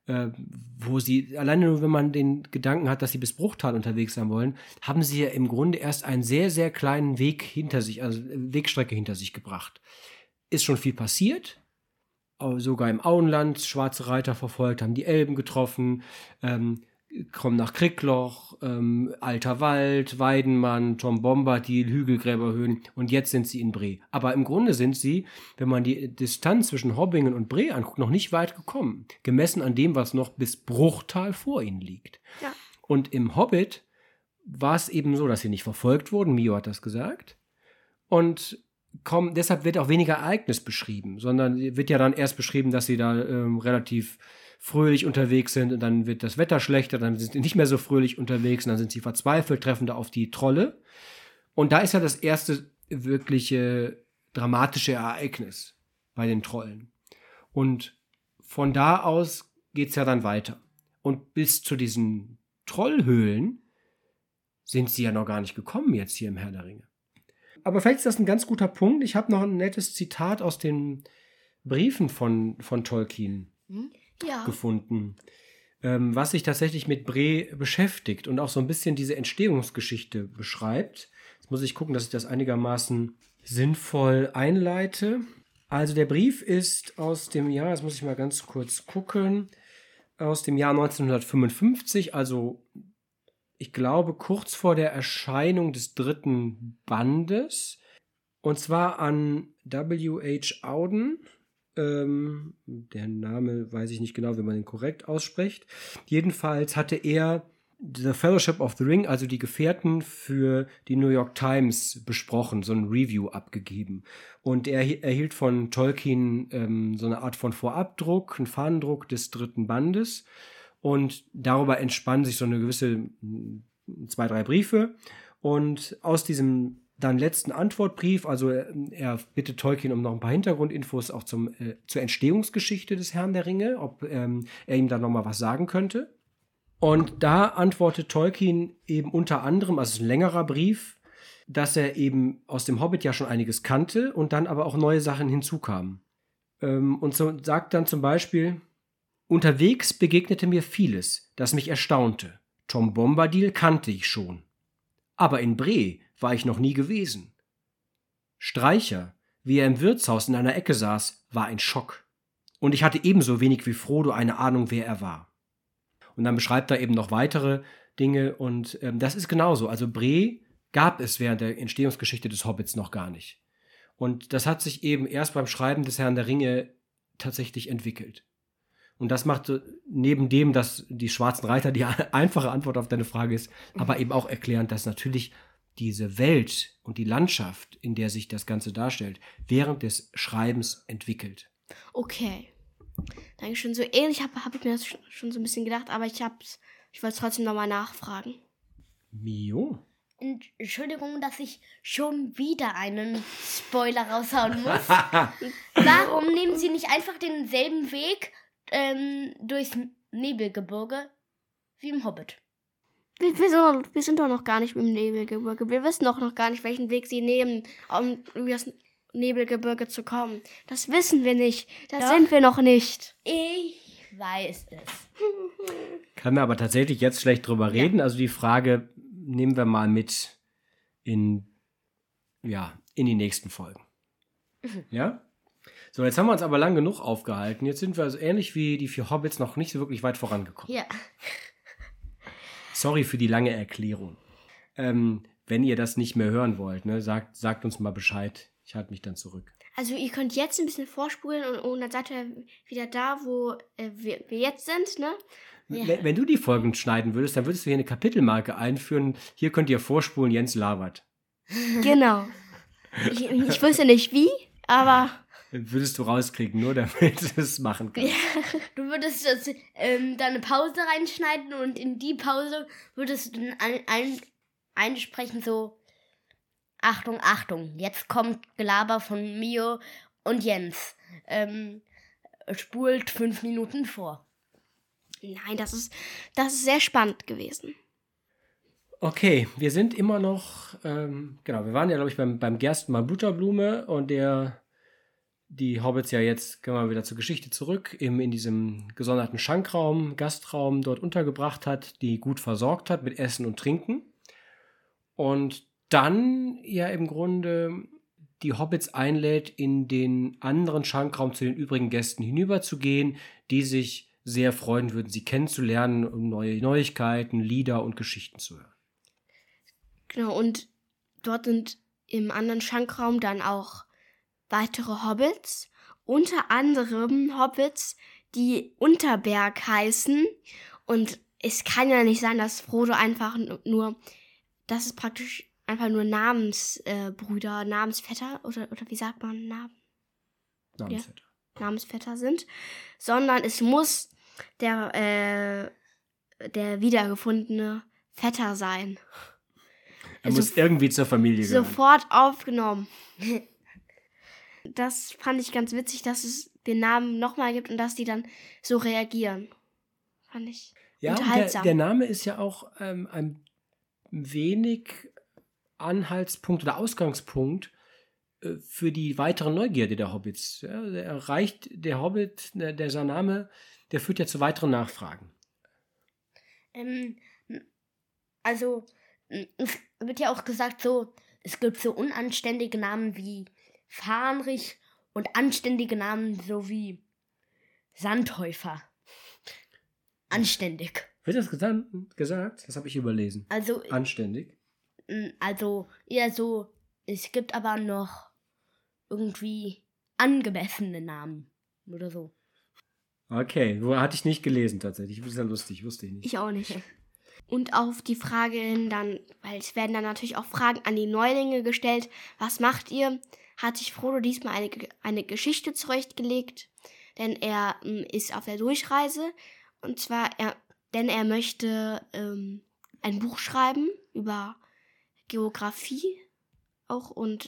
wo sie, alleine nur wenn man den Gedanken hat, dass sie bis Bruchtal unterwegs sein wollen, haben sie ja im Grunde erst einen sehr, sehr kleinen Weg hinter sich, also Wegstrecke hinter sich gebracht. Ist schon viel passiert, sogar im Auenland, schwarze Reiter verfolgt, haben die Elben getroffen, kommen nach Krickloch, Alter Wald, Weidenmann, Tom Bombadil, Hügelgräberhöhen und jetzt sind sie in Bree. Aber im Grunde sind sie, wenn man die Distanz zwischen Hobbingen und Bree anguckt, noch nicht weit gekommen, gemessen an dem, was noch bis Bruchtal vor ihnen liegt. Ja. Und im Hobbit war es eben so, dass sie nicht verfolgt wurden, Mio hat das gesagt, und deshalb wird auch weniger Ereignis beschrieben, sondern wird ja dann erst beschrieben, dass sie da relativ fröhlich unterwegs sind und dann wird das Wetter schlechter, dann sind sie nicht mehr so fröhlich unterwegs und dann sind sie verzweifelt, treffen da auf die Trolle. Und da ist ja das erste wirkliche dramatische Ereignis bei den Trollen. Und von da aus geht's ja dann weiter. Und bis zu diesen Trollhöhlen sind sie ja noch gar nicht gekommen jetzt hier im Herr der Ringe. Aber vielleicht ist das ein ganz guter Punkt. Ich habe noch ein nettes Zitat aus den Briefen von Tolkien gefunden, was sich tatsächlich mit Bree beschäftigt und auch so ein bisschen diese Entstehungsgeschichte beschreibt. Jetzt muss ich gucken, dass ich das einigermaßen sinnvoll einleite. Also der Brief ist aus dem Jahr, jetzt muss ich mal ganz kurz gucken, aus dem Jahr 1955, also ich glaube kurz vor der Erscheinung des 3. Bandes, und zwar an W.H. Auden. Der Name weiß ich nicht genau, wie man den korrekt ausspricht. Jedenfalls hatte er The Fellowship of the Ring, also die Gefährten, für die New York Times besprochen, so ein Review abgegeben. Und er erhielt von Tolkien so eine Art von Vorabdruck, einen Fahnendruck des 3. Bandes. Und darüber entspannen sich so eine gewisse 2, 3 Briefe. Und aus diesem dann letzten Antwortbrief, also er bittet Tolkien um noch ein paar Hintergrundinfos auch zur Entstehungsgeschichte des Herrn der Ringe, ob er ihm da nochmal was sagen könnte. Und da antwortet Tolkien eben unter anderem, also es ist ein längerer Brief, dass er eben aus dem Hobbit ja schon einiges kannte und dann aber auch neue Sachen hinzukamen. Und so sagt dann zum Beispiel: Unterwegs begegnete mir vieles, das mich erstaunte. Tom Bombadil kannte ich schon. Aber in Bree war ich noch nie gewesen. Streicher, wie er im Wirtshaus in einer Ecke saß, war ein Schock. Und ich hatte ebenso wenig wie Frodo eine Ahnung, wer er war. Und dann beschreibt er eben noch weitere Dinge und das ist genauso. Also Bree gab es während der Entstehungsgeschichte des Hobbits noch gar nicht. Und das hat sich eben erst beim Schreiben des Herrn der Ringe tatsächlich entwickelt. Und das macht neben dem, dass die schwarzen Reiter die einfache Antwort auf deine Frage ist, aber eben auch erklärend, dass natürlich diese Welt und die Landschaft, in der sich das Ganze darstellt, während des Schreibens entwickelt. Okay. Dankeschön. So ähnlich hab ich mir das schon so ein bisschen gedacht, aber ich wollte es trotzdem nochmal nachfragen. Mio? Entschuldigung, dass ich schon wieder einen Spoiler raushauen muss. Warum nehmen Sie nicht einfach denselben Weg durchs Nebelgebirge wie im Hobbit? Wir sind doch noch gar nicht im Nebelgebirge. Wir wissen doch noch gar nicht, welchen Weg sie nehmen, um über das Nebelgebirge zu kommen. Das wissen wir nicht. Das sind wir noch nicht. Ich weiß es. Kann man aber tatsächlich jetzt schlecht drüber reden. Also die Frage nehmen wir mal mit in die nächsten Folgen. Ja? So, jetzt haben wir uns aber lang genug aufgehalten. Jetzt sind wir also ähnlich wie die 4 Hobbits noch nicht so wirklich weit vorangekommen. Ja. Sorry für die lange Erklärung. Wenn ihr das nicht mehr hören wollt, ne, sagt uns mal Bescheid. Ich halte mich dann zurück. Also ihr könnt jetzt ein bisschen vorspulen und dann seid ihr wieder da, wo wir jetzt sind, ne? Ja. Wenn du die Folgen schneiden würdest, dann würdest du hier eine Kapitelmarke einführen. Hier könnt ihr vorspulen, Jens labert. Genau. Ich wüsste nicht wie, aber... Würdest du rauskriegen, nur damit du es machen kannst. Du würdest da eine Pause reinschneiden und in die Pause würdest du dann einsprechen so: Achtung, Achtung, jetzt kommt Gelaber von Mio und Jens. Spult 5 Minuten vor. Nein, das ist sehr spannend gewesen. Okay, wir sind immer noch, wir waren ja, glaube ich, beim Gerstenmann Butterblume und die Hobbits ja jetzt, gehen wir wieder zur Geschichte zurück, in diesem gesonderten Schankraum, Gastraum dort untergebracht hat, die gut versorgt hat mit Essen und Trinken. Und dann ja im Grunde die Hobbits einlädt, in den anderen Schankraum zu den übrigen Gästen hinüberzugehen, die sich sehr freuen würden, sie kennenzulernen, um neue Neuigkeiten, Lieder und Geschichten zu hören. Genau, und dort sind im anderen Schankraum dann auch weitere Hobbits, unter anderem Hobbits, die Unterberg heißen. Und es kann ja nicht sein, dass Frodo einfach nur, das ist praktisch einfach nur Namensbrüder, Namensvetter, oder wie sagt man Namen? Namensvetter. Ja, Namensvetter sind, sondern es muss der wiedergefundene Vetter sein. Er muss irgendwie zur Familie gehören. Sofort aufgenommen. Das fand ich ganz witzig, dass es den Namen nochmal gibt und dass die dann so reagieren. Fand ich unterhaltsam. Der Name ist ja auch ein wenig Anhaltspunkt oder Ausgangspunkt für die weitere Neugierde der Hobbits. Ja, der Hobbit, dieser Name, der führt ja zu weiteren Nachfragen. Also, es wird ja auch gesagt, so, es gibt so unanständige Namen wie Fahnrich und anständige Namen so wie Sandhäufer. Anständig. Wird das gesagt? Das habe ich überlesen. Also, Anständig? Also eher so, es gibt aber noch irgendwie angemessene Namen oder so. Okay, hatte ich nicht gelesen tatsächlich. Das ist ja lustig, wusste ich nicht. Ich auch nicht. Und auf die Frage hin dann, weil es werden dann natürlich auch Fragen an die Neulinge gestellt, was macht ihr? Hat sich Frodo diesmal eine Geschichte zurechtgelegt, denn er ist auf der Durchreise. Und zwar, denn er möchte ein Buch schreiben über Geografie auch und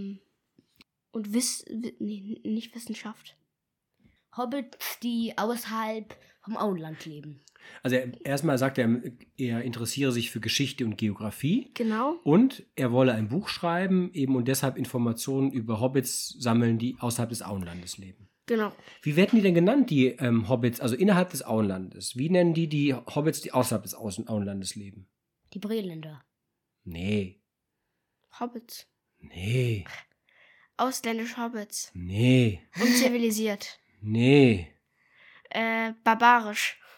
nicht Wissenschaft. Hobbits, die außerhalb vom Auenland leben. Also erstmal sagt er interessiere sich für Geschichte und Geografie. Genau. Und er wolle ein Buch schreiben, eben und deshalb Informationen über Hobbits sammeln, die außerhalb des Auenlandes leben. Genau. Wie werden die denn genannt, die Hobbits, also innerhalb des Auenlandes? Wie nennen die Hobbits, die außerhalb des Auenlandes leben? Die Breländer. Nee. Hobbits. Nee. Ausländische Hobbits. Nee. Unzivilisiert. Nee. Barbarisch.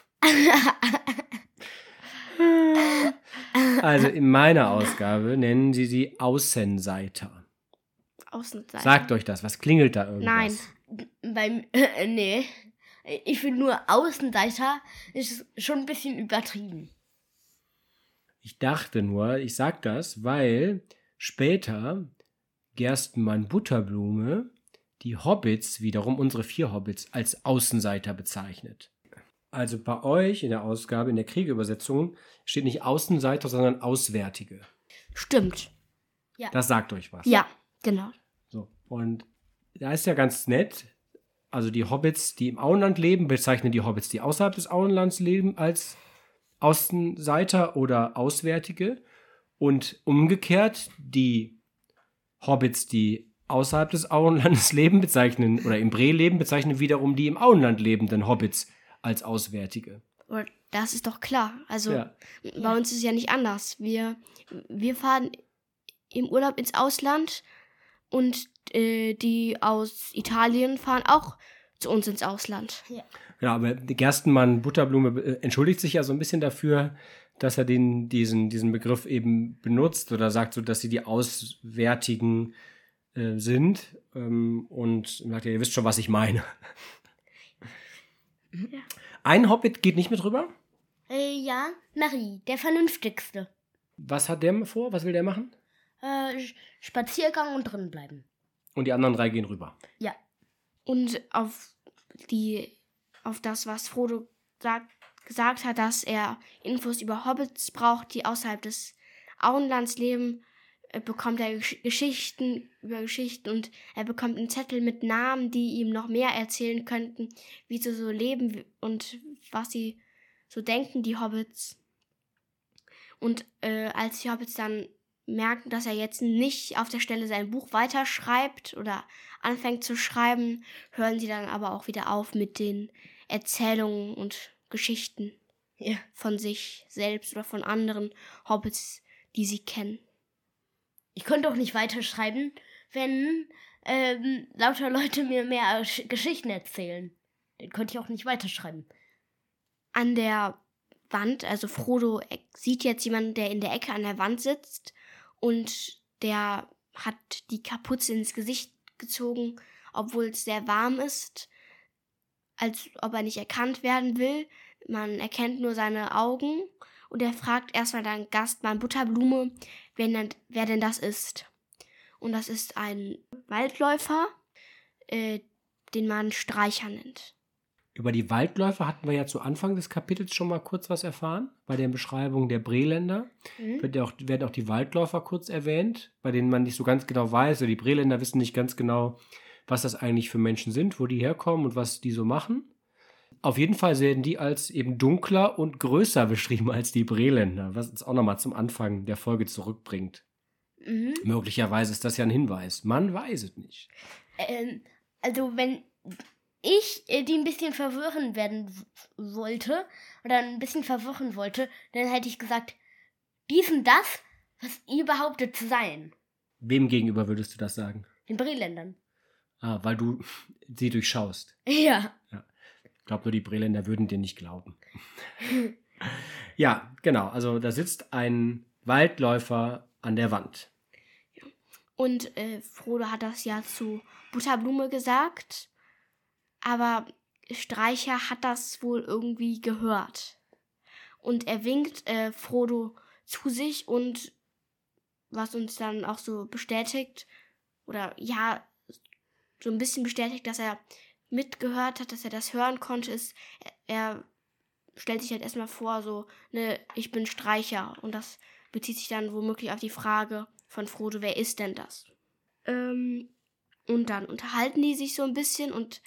Also in meiner Ausgabe nennen sie Außenseiter. Außenseiter. Sagt euch das, was klingelt da irgendwas? Nein. Nee. Ich finde nur Außenseiter ist schon ein bisschen übertrieben. Ich dachte nur, ich sag das, weil später Gerstenmann Butterblume die Hobbits, wiederum unsere 4 Hobbits, als Außenseiter bezeichnet. Also bei euch in der Ausgabe, in der Kriegerübersetzung, steht nicht Außenseiter, sondern Auswärtige. Stimmt. Ja. Das sagt euch was. Ja, genau. So. Und da ist ja ganz nett, also die Hobbits, die im Auenland leben, bezeichnen die Hobbits, die außerhalb des Auenlands leben, als Außenseiter oder Auswärtige. Und umgekehrt, die Hobbits, die außerhalb des Auenlandes leben, bezeichnen, oder im Bre leben, bezeichnen wiederum die im Auenland lebenden Hobbits als Auswärtige. Das ist doch klar. Also Ja. bei uns ist es ja nicht anders. Wir fahren im Urlaub ins Ausland und die aus Italien fahren auch zu uns ins Ausland. Genau, aber Gerstenmann Butterblume entschuldigt sich ja so ein bisschen dafür, dass er diesen Begriff eben benutzt oder sagt so, dass sie die Auswärtigen sind und sagt, ja, ihr wisst schon, was ich meine. Ja. Ein Hobbit geht nicht mit rüber. Ja, Marie, der Vernünftigste. Was hat der vor? Was will der machen? Spaziergang und drin bleiben. Und die anderen 3 gehen rüber. Ja. Und auf das, was Frodo gesagt hat, dass er Infos über Hobbits braucht, die außerhalb des Auenlands leben, bekommt er Geschichten über Geschichten und er bekommt einen Zettel mit Namen, die ihm noch mehr erzählen könnten, wie sie so leben und was sie so denken, die Hobbits. Und als die Hobbits dann merken, dass er jetzt nicht auf der Stelle sein Buch weiterschreibt oder anfängt zu schreiben, hören sie dann aber auch wieder auf mit den Erzählungen und Geschichten von sich selbst oder von anderen Hobbits, die sie kennen. Ich konnte auch nicht weiterschreiben, wenn lauter Leute mir mehr Geschichten erzählen. Dann konnte ich auch nicht weiterschreiben. An der Wand, also Frodo sieht jetzt jemanden, der in der Ecke an der Wand sitzt und der hat die Kapuze ins Gesicht gezogen, obwohl es sehr warm ist, als ob er nicht erkannt werden will. Man erkennt nur seine Augen und er fragt erstmal den Gastmann Butterblume, wer denn das ist. Und das ist ein Waldläufer, den man Streicher nennt. Über die Waldläufer hatten wir ja zu Anfang des Kapitels schon mal kurz was erfahren. Bei der Beschreibung der Breländer werden auch die Waldläufer kurz erwähnt, bei denen man nicht so ganz genau weiß, oder die Breländer wissen nicht ganz genau, was das eigentlich für Menschen sind, wo die herkommen und was die so machen. Auf jeden Fall werden die als eben dunkler und größer beschrieben als die Breländer, was uns auch nochmal zum Anfang der Folge zurückbringt. Möglicherweise ist das ja ein Hinweis. Man weiß es nicht. Also wenn ich die ein bisschen verwirren wollte, dann hätte ich gesagt, dies und das, was ihr behauptet zu sein. Wem gegenüber würdest du das sagen? Den Breländern. Ah, weil du sie durchschaust. Ja. Ich glaube, nur die Breländer würden dir nicht glauben. Ja, genau. Also da sitzt ein Waldläufer an der Wand. Und Frodo hat das ja zu Butterblume gesagt, aber Streicher hat das wohl irgendwie gehört. Und er winkt Frodo zu sich und was uns dann auch so bestätigt, oder ja, so ein bisschen bestätigt, dass er mitgehört hat, dass er das hören konnte, ist, er stellt sich halt erstmal vor, so, ne, ich bin Streicher. Und das bezieht sich dann womöglich auf die Frage von Frodo, wer ist denn das? Und dann unterhalten die sich so ein bisschen und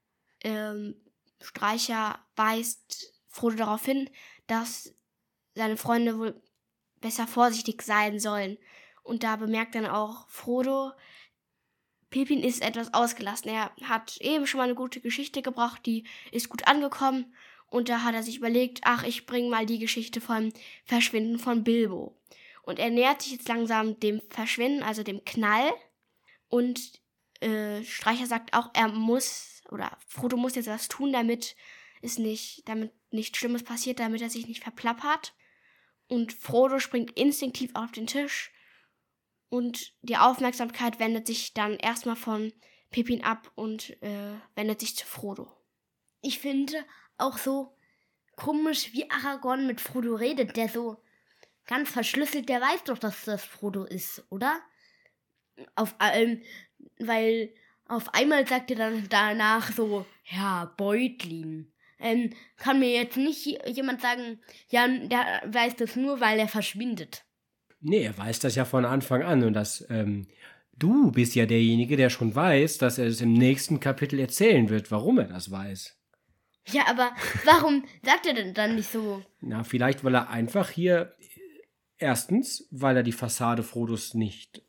Streicher weist Frodo darauf hin, dass seine Freunde wohl besser vorsichtig sein sollen. Und da bemerkt dann auch Frodo, Pippin ist etwas ausgelassen. Er hat eben schon mal eine gute Geschichte gebracht, die ist gut angekommen. Und da hat er sich überlegt, ich bringe mal die Geschichte vom Verschwinden von Bilbo. Und er nähert sich jetzt langsam dem Verschwinden, also dem Knall. Und Streicher sagt auch, Frodo muss jetzt was tun, damit nichts Schlimmes passiert, damit er sich nicht verplappert. Und Frodo springt instinktiv auf den Tisch und die Aufmerksamkeit wendet sich dann erstmal von Pippin ab und wendet sich zu Frodo. Ich finde auch so komisch, wie Aragorn mit Frodo redet, der so ganz verschlüsselt, der weiß doch, dass das Frodo ist, oder? Weil auf einmal sagt er dann danach so, ja, Beutlin. Kann mir jetzt nicht jemand sagen, ja, der weiß das nur, weil er verschwindet. Nee, er weiß das ja von Anfang an und du bist ja derjenige, der schon weiß, dass er es im nächsten Kapitel erzählen wird, warum er das weiß. Ja, aber warum sagt er denn dann nicht so? Na, vielleicht, weil er einfach hier, erstens, weil er die Fassade Frodos nicht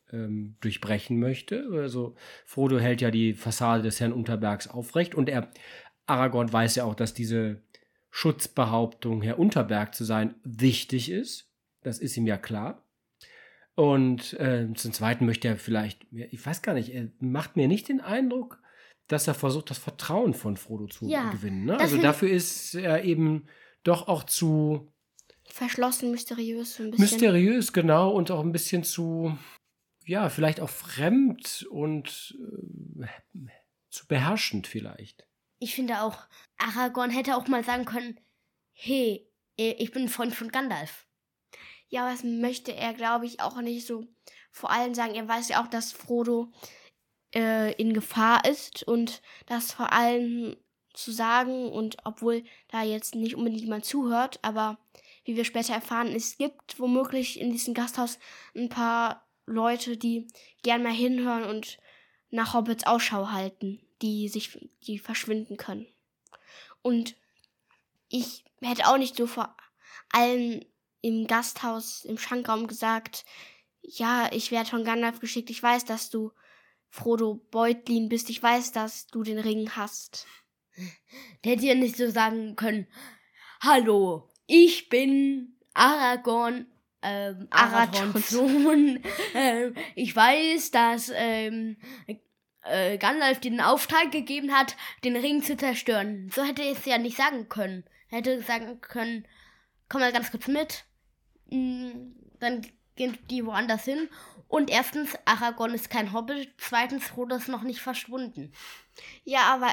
durchbrechen möchte. Also Frodo hält ja die Fassade des Herrn Unterbergs aufrecht und Aragorn weiß ja auch, dass diese Schutzbehauptung, Herr Unterberg zu sein, wichtig ist. Das ist ihm ja klar. Und zum Zweiten möchte er vielleicht, ich weiß gar nicht, er macht mir nicht den Eindruck, dass er versucht, das Vertrauen von Frodo zu gewinnen. Ne? Also dafür ist er eben doch auch zu verschlossen, mysteriös. So ein bisschen. Mysteriös, genau, und auch ein bisschen zu, ja, vielleicht auch fremd und zu beherrschend vielleicht. Ich finde auch, Aragorn hätte auch mal sagen können, hey, ich bin ein Freund von Gandalf. Ja, aber das möchte er, glaube ich, auch nicht so vor allem sagen. Er weiß ja auch, dass Frodo in Gefahr ist und das vor allem zu sagen, und obwohl da jetzt nicht unbedingt jemand zuhört, aber wie wir später erfahren, es gibt womöglich in diesem Gasthaus ein paar Leute, die gern mal hinhören und nach Hobbits Ausschau halten, die verschwinden können. Und ich hätte auch nicht so vor allem im Gasthaus, im Schankraum gesagt, ja, ich werde von Gandalf geschickt, ich weiß, dass du Frodo Beutlin bist, ich weiß, dass du den Ring hast. Der hätte ja nicht so sagen können, hallo, ich bin Aragorn, Arathorns Sohn. Ich weiß, dass Gandalf dir den Auftrag gegeben hat, den Ring zu zerstören. So hätte er es ja nicht sagen können. Er hätte sagen können, komm mal ganz kurz mit, dann gehen die woanders hin. Und erstens, Aragorn ist kein Hobbit, zweitens, Frodo ist noch nicht verschwunden. Ja, aber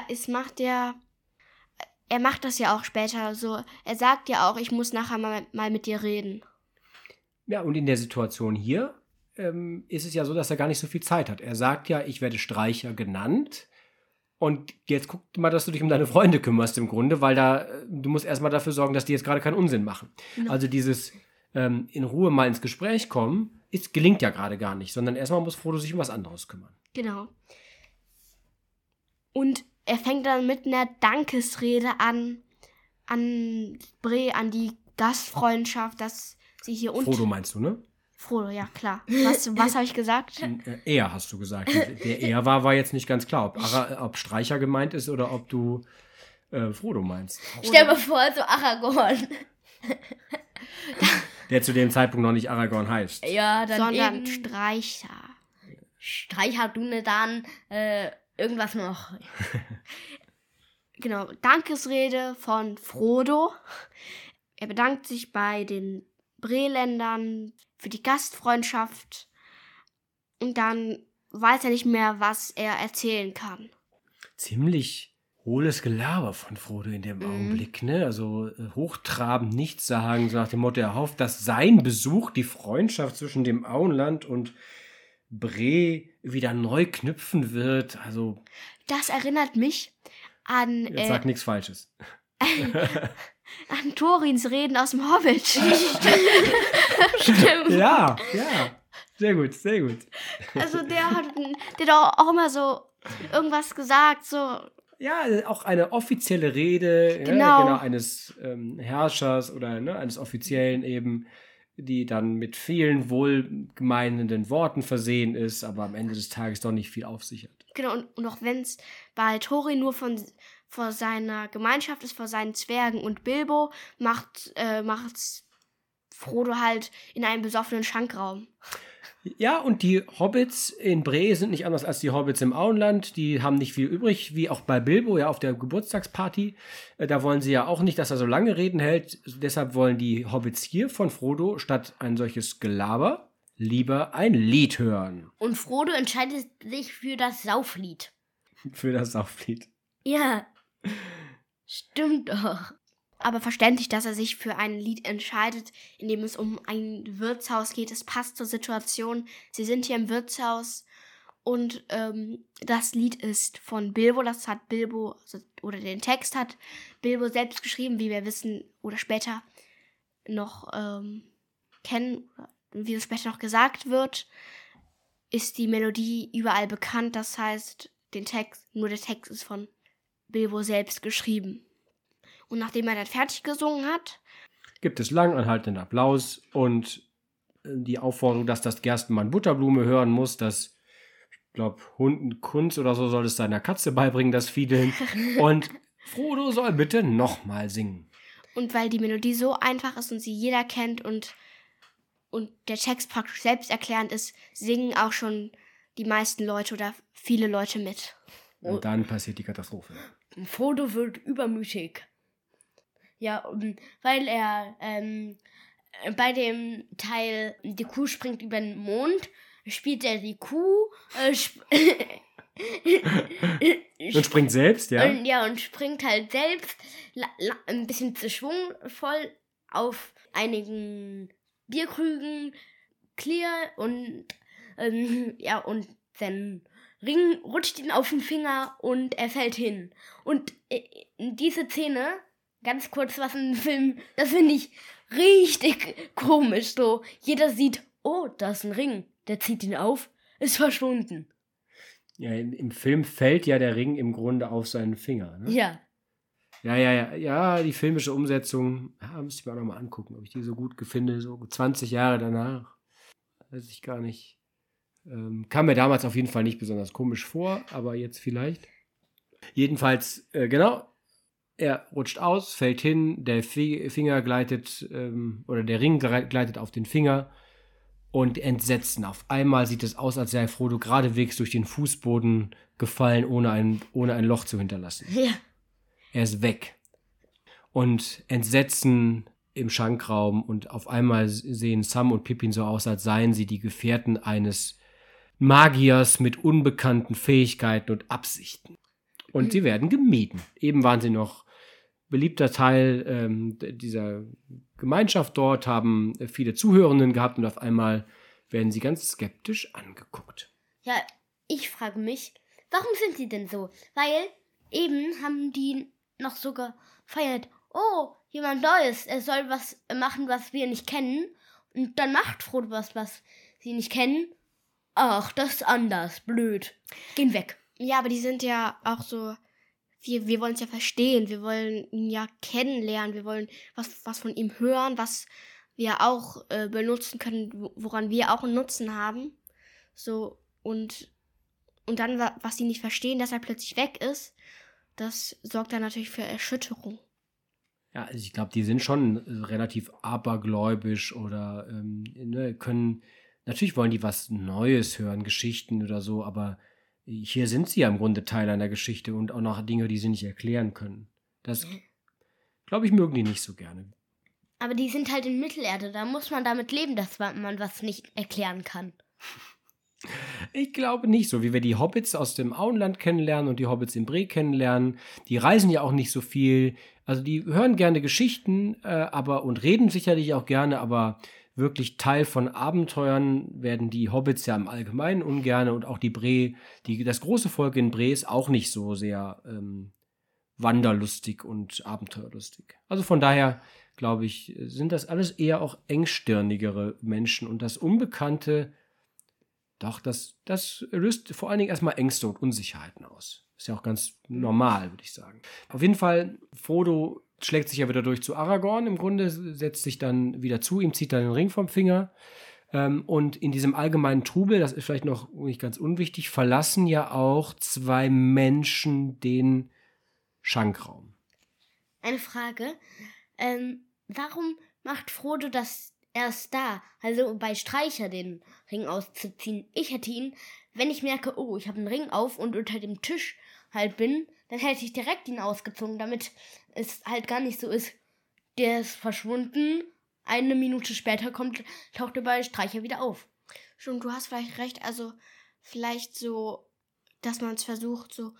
er macht das ja auch später so. Er sagt ja auch, ich muss nachher mal mit dir reden. Ja, und in der Situation hier ist es ja so, dass er gar nicht so viel Zeit hat. Er sagt ja, ich werde Streicher genannt. Und jetzt guck mal, dass du dich um deine Freunde kümmerst im Grunde, weil du musst erstmal dafür sorgen, dass die jetzt gerade keinen Unsinn machen. Genau. Also dieses in Ruhe mal ins Gespräch kommen, gelingt ja gerade gar nicht, sondern erstmal muss Frodo sich um was anderes kümmern. Genau. Und er fängt dann mit einer Dankesrede an Bre, an die Gastfreundschaft, dass sie hier unten... Frodo meinst du, ne? Frodo, ja, klar. Was habe ich gesagt? Er hast du gesagt. Der er war jetzt nicht ganz klar, ob Streicher gemeint ist oder ob du Frodo meinst. Stell dir vor, so Aragorn. Der zu dem Zeitpunkt noch nicht Aragorn heißt. Ja, dann sondern eben Streicher. Streicher, Dunedan, irgendwas noch. Genau, Dankesrede von Frodo. Er bedankt sich bei den Breländern für die Gastfreundschaft. Und dann weiß er nicht mehr, was er erzählen kann. Ziemlich hohles Gelaber von Frodo in dem Augenblick, ne? Also hochtrabend nichts sagen, so nach dem Motto, er hofft, dass sein Besuch die Freundschaft zwischen dem Auenland und Bre wieder neu knüpfen wird. Also das erinnert mich an... Jetzt sag nichts Falsches. An Thorins Reden aus dem Hobbit. Stimmt. Ja. Sehr gut. Also der hat doch auch immer so irgendwas gesagt, so... Ja, auch eine offizielle Rede Genau. Eines Herrschers oder eines Offiziellen eben, die dann mit vielen wohlgemeinenden Worten versehen ist, aber am Ende des Tages doch nicht viel auf sich hat. Genau, und auch wenn es bei Thorin nur vor seiner Gemeinschaft ist, vor seinen Zwergen und Bilbo, macht's Frodo halt in einem besoffenen Schankraum. Ja, und die Hobbits in Bre sind nicht anders als die Hobbits im Auenland. Die haben nicht viel übrig, wie auch bei Bilbo, ja, auf der Geburtstagsparty. Da wollen sie ja auch nicht, dass er so lange Reden hält. Deshalb wollen die Hobbits hier von Frodo statt ein solches Gelaber lieber ein Lied hören. Und Frodo entscheidet sich für das Sauflied. Für das Sauflied. Ja, stimmt doch. Aber verständlich, dass er sich für ein Lied entscheidet, in dem es um ein Wirtshaus geht. Es passt zur Situation. Sie sind hier im Wirtshaus und das Lied ist von Bilbo. Das hat Bilbo, oder den Text hat Bilbo selbst geschrieben, wie wir wissen oder später noch kennen, wie es später noch gesagt wird, ist die Melodie überall bekannt. Das heißt, der Text ist von Bilbo selbst geschrieben. Und nachdem er dann fertig gesungen hat, gibt es langanhaltenden Applaus und die Aufforderung, dass das Gerstenmann Butterblume hören muss, dass, ich glaube, Hunden Kunz oder so soll es seiner Katze beibringen, das Fiedeln. Und Frodo soll bitte nochmal singen. Und weil die Melodie so einfach ist und sie jeder kennt und der Text praktisch selbsterklärend ist, singen auch schon die meisten Leute oder viele Leute mit. Und dann passiert die Katastrophe. Frodo wird übermütig. Ja, weil er bei dem Teil die Kuh springt über den Mond, spielt er die Kuh, Und springt selbst, ja? Und springt halt selbst ein bisschen zu schwungvoll auf einigen Bierkrügen clear und und sein Ring rutscht ihn auf den Finger und er fällt hin. Und diese Szene, ganz kurz was im Film, das finde ich richtig komisch. So, jeder sieht, oh, da ist ein Ring, der zieht ihn auf, ist verschwunden. Ja, im Film fällt ja der Ring im Grunde auf seinen Finger. Ne? Ja. Ja, die filmische Umsetzung, müsste ich mir auch nochmal angucken, ob ich die so gut finde, so 20 Jahre danach. Weiß ich gar nicht. Kam mir damals auf jeden Fall nicht besonders komisch vor, aber jetzt vielleicht. Jedenfalls, genau, er rutscht aus, fällt hin, der Finger gleitet, oder der Ring gleitet auf den Finger und Entsetzen. Auf einmal sieht es aus, als sei Frodo geradewegs durch den Fußboden gefallen, ohne ein Loch zu hinterlassen. Ja. Er ist weg. Und Entsetzen im Schankraum und auf einmal sehen Sam und Pippin so aus, als seien sie die Gefährten eines Magiers mit unbekannten Fähigkeiten und Absichten. Und sie werden gemieden. Eben waren sie noch beliebter Teil dieser Gemeinschaft dort, haben viele Zuhörenden gehabt und auf einmal werden sie ganz skeptisch angeguckt. Ja, ich frage mich, warum sind sie denn so? Weil eben haben die noch so gefeiert, oh, jemand Neues, er soll was machen, was wir nicht kennen. Und dann macht Frodo was sie nicht kennen. Ach, das ist anders, blöd. Gehen weg. Ja, aber die sind ja auch so, wir wollen es ja verstehen, wir wollen ihn ja kennenlernen, wir wollen was von ihm hören, was wir auch benutzen können, woran wir auch einen Nutzen haben. So, und dann, was sie nicht verstehen, dass er plötzlich weg ist, das sorgt dann natürlich für Erschütterung. Ja, also ich glaube, die sind schon relativ abergläubisch oder können, natürlich wollen die was Neues hören, Geschichten oder so, aber hier sind sie ja im Grunde Teil einer Geschichte und auch noch Dinge, die sie nicht erklären können. Das, glaube ich, mögen die nicht so gerne. Aber die sind halt in Mittelerde, da muss man damit leben, dass man was nicht erklären kann. Ich glaube nicht, so wie wir die Hobbits aus dem Auenland kennenlernen und die Hobbits in Bree kennenlernen. Die reisen ja auch nicht so viel. Also die hören gerne Geschichten, und reden sicherlich auch gerne, aber wirklich Teil von Abenteuern werden die Hobbits ja im Allgemeinen ungerne und auch die Bree, das große Volk in Bree ist auch nicht so sehr wanderlustig und abenteuerlustig. Also von daher, glaube ich, sind das alles eher auch engstirnigere Menschen und das Unbekannte, doch, das löst vor allen Dingen erstmal Ängste und Unsicherheiten aus. Ist ja auch ganz normal, würde ich sagen. Auf jeden Fall, Frodo schlägt sich ja wieder durch zu Aragorn. Im Grunde setzt sich dann wieder zu ihm, zieht dann den Ring vom Finger. Und in diesem allgemeinen Trubel, das ist vielleicht noch nicht ganz unwichtig, verlassen ja auch 2 Menschen den Schankraum. Eine Frage. Warum macht Frodo das erst da? Also bei Streicher den Ring auszuziehen. Ich hätte ihn, wenn ich merke, oh, ich habe einen Ring auf und unter dem Tisch halt bin, dann hätte ich direkt ihn ausgezogen, damit es halt gar nicht so ist, der ist verschwunden, 1 Minute später taucht er bei Streicher wieder auf. Schon, du hast vielleicht recht, also vielleicht so, dass man es versucht, so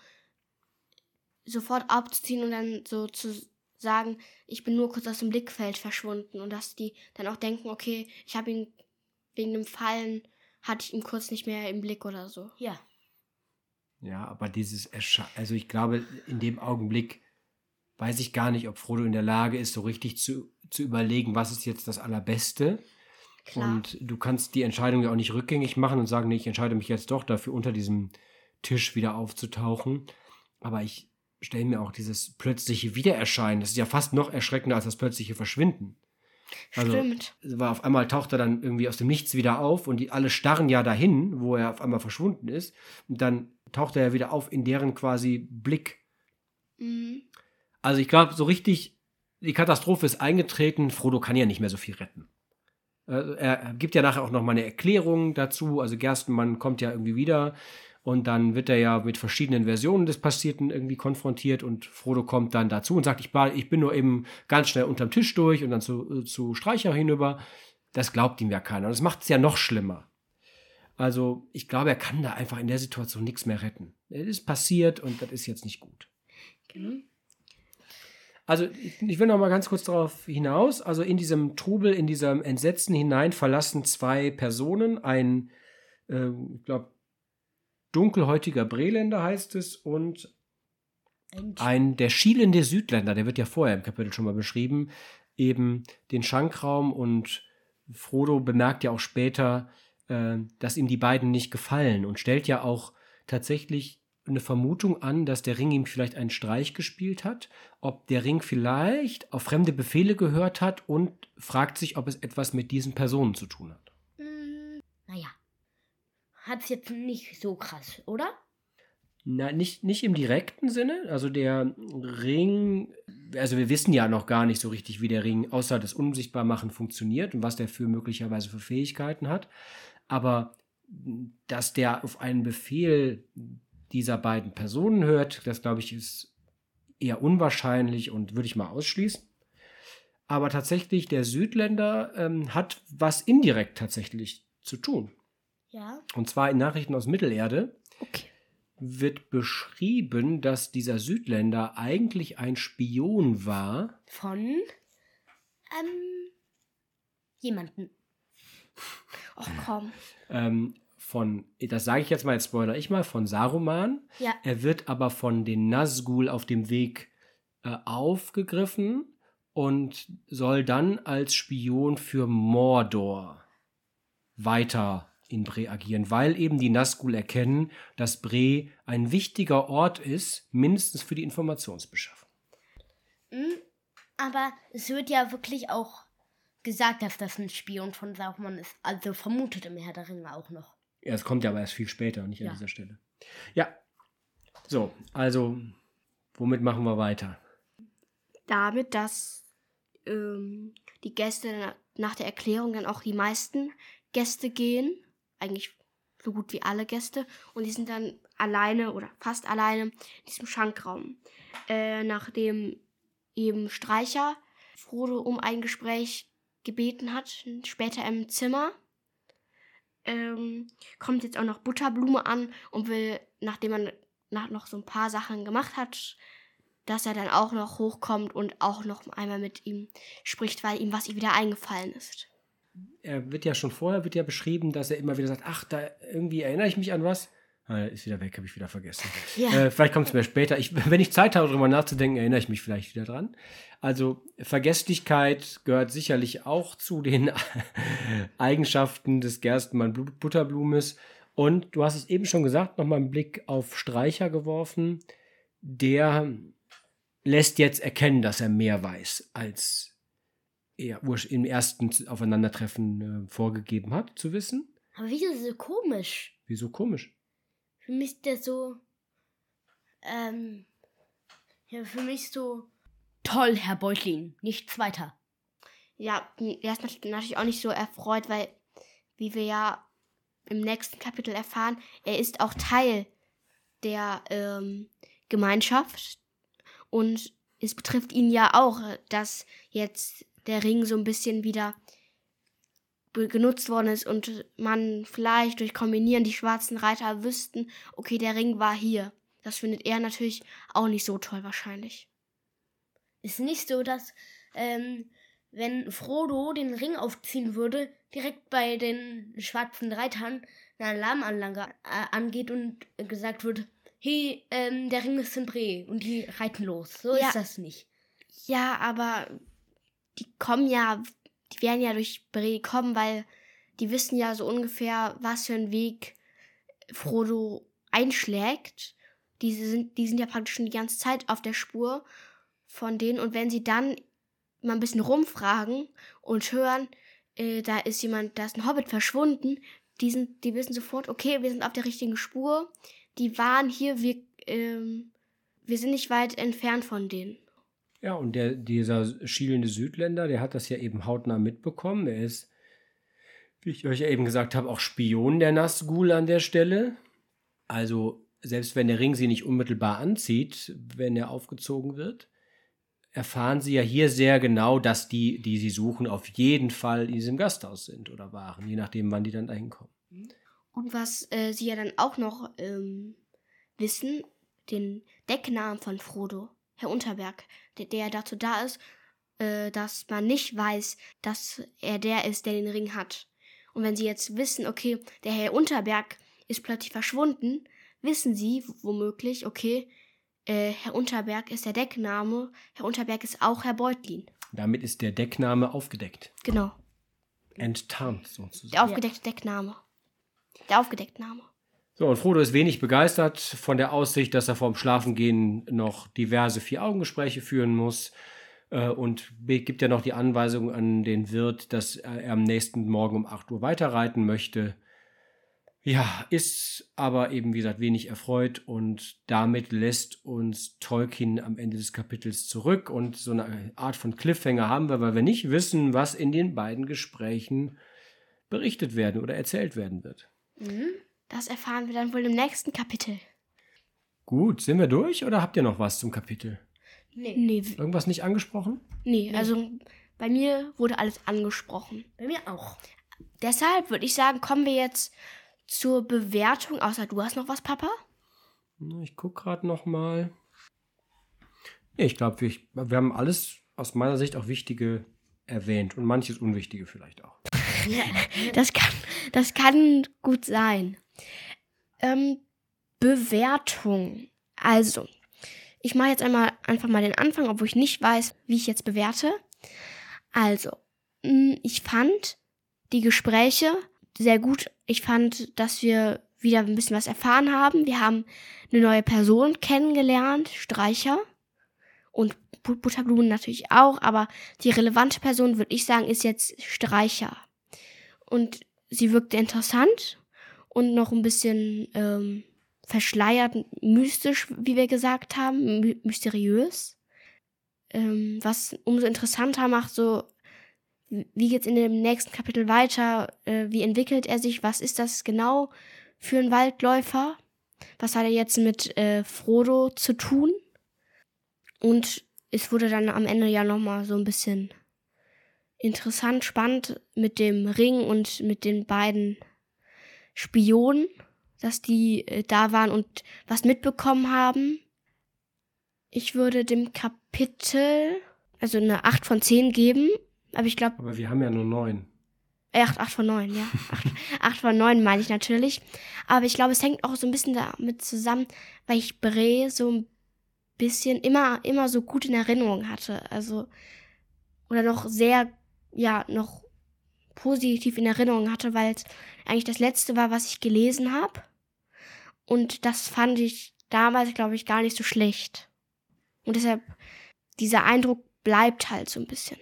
sofort abzuziehen und dann so zu sagen, ich bin nur kurz aus dem Blickfeld verschwunden und dass die dann auch denken, okay, ich habe ihn wegen dem Fallen, hatte ich ihn kurz nicht mehr im Blick oder so. Ja. Ja, aber also ich glaube, in dem Augenblick weiß ich gar nicht, ob Frodo in der Lage ist, so richtig zu überlegen, was ist jetzt das Allerbeste. Klar. Und du kannst die Entscheidung ja auch nicht rückgängig machen und sagen, nee, ich entscheide mich jetzt doch dafür, unter diesem Tisch wieder aufzutauchen. Aber ich stelle mir auch dieses plötzliche Wiedererscheinen, das ist ja fast noch erschreckender als das plötzliche Verschwinden. Also, Stimmt. auf einmal taucht er dann irgendwie aus dem Nichts wieder auf und die alle starren ja dahin, wo er auf einmal verschwunden ist. Und dann taucht er ja wieder auf in deren quasi Blick. Mhm. Also ich glaube, so richtig, die Katastrophe ist eingetreten. Frodo kann ja nicht mehr so viel retten. Er gibt ja nachher auch noch mal eine Erklärung dazu. Also Gerstenmann kommt ja irgendwie wieder und dann wird er ja mit verschiedenen Versionen des Passierten irgendwie konfrontiert und Frodo kommt dann dazu und sagt, ich bin nur eben ganz schnell unterm Tisch durch und dann zu Streicher hinüber. Das glaubt ihm ja keiner. Und das macht es ja noch schlimmer. Also ich glaube, er kann da einfach in der Situation nichts mehr retten. Es ist passiert und das ist jetzt nicht gut. Genau. Also ich will noch mal ganz kurz darauf hinaus. Also in diesem Trubel, in diesem Entsetzen hinein verlassen 2 Personen. Ein, ich glaube, dunkelhäutiger Breländer heißt es und der schielende Südländer, der wird ja vorher im Kapitel schon mal beschrieben, eben den Schankraum und Frodo bemerkt ja auch später, dass ihm die beiden nicht gefallen und stellt ja auch tatsächlich eine Vermutung an, dass der Ring ihm vielleicht einen Streich gespielt hat, ob der Ring vielleicht auf fremde Befehle gehört hat und fragt sich, ob es etwas mit diesen Personen zu tun hat. Naja, hat's jetzt nicht so krass, oder? Na, nicht im direkten Sinne. Also der Ring, also wir wissen ja noch gar nicht so richtig, wie der Ring außer das Unsichtbarmachen funktioniert und was der möglicherweise für Fähigkeiten hat. Aber dass der auf einen Befehl dieser beiden Personen hört, das glaube ich ist eher unwahrscheinlich und würde ich mal ausschließen. Aber tatsächlich, der Südländer hat was indirekt tatsächlich zu tun. Ja. Und zwar in Nachrichten aus Mittelerde. Okay. Wird beschrieben, dass dieser Südländer eigentlich ein Spion war. Von jemanden. Ach komm. Das sage ich jetzt mal, jetzt spoilere ich mal, von Saruman. Ja. Er wird aber von den Nazgul auf dem Weg aufgegriffen und soll dann als Spion für Mordor weiter in Bre agieren, weil eben die Nazgul erkennen, dass Bre ein wichtiger Ort ist, mindestens für die Informationsbeschaffung. Aber es wird ja wirklich auch gesagt, dass das ein Spion von Saruman ist. Also vermutet im Herr der Ringe auch noch. Ja, es kommt ja aber erst viel später, nicht an Ja. dieser Stelle. Ja, so, also, womit machen wir weiter? Damit, dass die Gäste nach der Erklärung dann auch die meisten Gäste gehen. Eigentlich so gut wie alle Gäste. Und die sind dann alleine oder fast alleine in diesem Schankraum. Nachdem eben Streicher Frodo um ein Gespräch gebeten hat, später im Zimmer, kommt jetzt auch noch Butterblume an und will, nachdem man noch so ein paar Sachen gemacht hat, dass er dann auch noch hochkommt und auch noch einmal mit ihm spricht, weil ihm was wieder eingefallen ist. Er wird ja schon vorher beschrieben, dass er immer wieder sagt, ach, da irgendwie erinnere ich mich an was. Ist wieder weg, habe ich wieder vergessen. Ja. Vielleicht kommt es mir später. Wenn ich Zeit habe, darüber nachzudenken, erinnere ich mich vielleicht wieder dran. Also Vergesslichkeit gehört sicherlich auch zu den Eigenschaften des Gerstenmann-Butterblumes. Und du hast es eben schon gesagt, nochmal einen Blick auf Streicher geworfen. Der lässt jetzt erkennen, dass er mehr weiß, als er im ersten Aufeinandertreffen vorgegeben hat, zu wissen. Aber wieso so komisch? Wieso komisch? Für mich ist der so, für mich so, toll, Herr Beutlin, nichts weiter. Ja, er ist natürlich auch nicht so erfreut, weil, wie wir ja im nächsten Kapitel erfahren, er ist auch Teil der Gemeinschaft und es betrifft ihn ja auch, dass jetzt der Ring so ein bisschen wieder genutzt worden ist und man vielleicht durch Kombinieren die schwarzen Reiter wüssten, okay, der Ring war hier. Das findet er natürlich auch nicht so toll wahrscheinlich. Ist nicht so, dass, wenn Frodo den Ring aufziehen würde, direkt bei den schwarzen Reitern eine Alarmanlage angeht und gesagt wird, hey, der Ring ist in Bre und die reiten los. So Ja. ist das nicht. Ja, aber die werden ja durch Bre kommen, weil die wissen ja so ungefähr, was für einen Weg Frodo einschlägt. Die sind ja praktisch schon die ganze Zeit auf der Spur von denen. Und wenn sie dann mal ein bisschen rumfragen und hören, da ist ein Hobbit verschwunden, die wissen sofort, okay, wir sind auf der richtigen Spur, die waren hier, wir sind nicht weit entfernt von denen. Ja, und dieser schielende Südländer, der hat das ja eben hautnah mitbekommen. Er ist, wie ich euch ja eben gesagt habe, auch Spion der Nazgul an der Stelle. Also selbst wenn der Ring sie nicht unmittelbar anzieht, wenn er aufgezogen wird, erfahren sie ja hier sehr genau, dass die sie suchen, auf jeden Fall in diesem Gasthaus sind oder waren, je nachdem, wann die dann dahin kommen. Und was sie ja dann auch noch wissen, den Decknamen von Frodo, Herr Unterberg, der dazu da ist, dass man nicht weiß, dass er der ist, der den Ring hat. Und wenn sie jetzt wissen, okay, der Herr Unterberg ist plötzlich verschwunden, wissen sie womöglich, okay, Herr Unterberg ist der Deckname, Herr Unterberg ist auch Herr Beutlin. Damit ist der Deckname aufgedeckt. Genau. Enttarnt sozusagen. Der aufgedeckte Deckname. Der aufgedeckte Name. So, und Frodo ist wenig begeistert von der Aussicht, dass er vorm Schlafengehen noch diverse 4-Augen-Gespräche führen muss und gibt ja noch die Anweisung an den Wirt, dass er am nächsten Morgen um 8 Uhr weiterreiten möchte. Ja, ist aber eben, wie gesagt, wenig erfreut und damit lässt uns Tolkien am Ende des Kapitels zurück und so eine Art von Cliffhanger haben wir, weil wir nicht wissen, was in den beiden Gesprächen berichtet werden oder erzählt werden wird. Das erfahren wir dann wohl im nächsten Kapitel. Gut, sind wir durch oder habt ihr noch was zum Kapitel? Nee, Irgendwas nicht angesprochen? also bei mir wurde alles angesprochen. Bei mir auch. Deshalb würde ich sagen, kommen wir jetzt zur Bewertung, außer du hast noch was, Papa? Ich gucke gerade noch mal. Nee, ich glaube, wir haben alles aus meiner Sicht auch Wichtige erwähnt und manches Unwichtige vielleicht auch. Das kann gut sein. Bewertung. Also, ich mache jetzt einfach mal den Anfang, obwohl ich nicht weiß, wie ich jetzt bewerte. Also, ich fand die Gespräche sehr gut. Ich fand, dass wir wieder ein bisschen was erfahren haben. Wir haben eine neue Person kennengelernt, Streicher. Und Butterblumen natürlich auch, aber die relevante Person, würde ich sagen, ist jetzt Streicher. Und sie wirkte interessant und noch ein bisschen verschleiert, mystisch, wie wir gesagt haben, mysteriös. Was umso interessanter macht, so, wie geht's in dem nächsten Kapitel weiter, wie entwickelt er sich, was ist das genau für ein Waldläufer, was hat er jetzt mit Frodo zu tun? Und es wurde dann am Ende ja nochmal so ein bisschen interessant, spannend mit dem Ring und mit den beiden Spionen, dass die da waren und was mitbekommen haben. Ich würde dem Kapitel also eine 8 von 10 geben, aber ich glaube... Aber wir haben ja nur 9. 8 von 9, ja. 8 von 9 meine ich natürlich. Aber ich glaube, es hängt auch so ein bisschen damit zusammen, weil ich Bre so ein bisschen immer so gut in Erinnerung hatte. Also, oder noch sehr, noch positiv in Erinnerung hatte, weil es eigentlich das letzte war, was ich gelesen habe. Und das fand ich damals, glaube ich, gar nicht so schlecht. Und deshalb, dieser Eindruck bleibt halt so ein bisschen.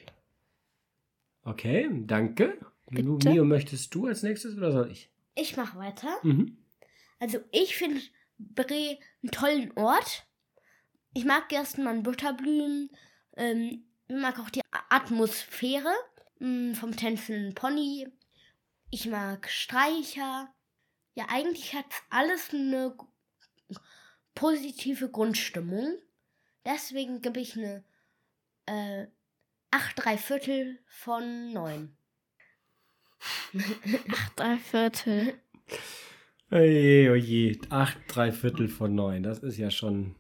Okay, danke. Bitte? Mio, möchtest du als nächstes oder soll ich? Ich mache weiter. Mhm. Also ich finde Bre einen tollen Ort. Ich mag Gerstenmann Butterblumen. Ich mag auch die Atmosphäre vom tänzelnden Pony. Ich mag Streicher. Ja, eigentlich hat alles eine positive Grundstimmung. Deswegen gebe ich eine 8 3/4 von 9. 8 3/4. Oje, oje. 8 3/4 von 9. Das ist ja schon...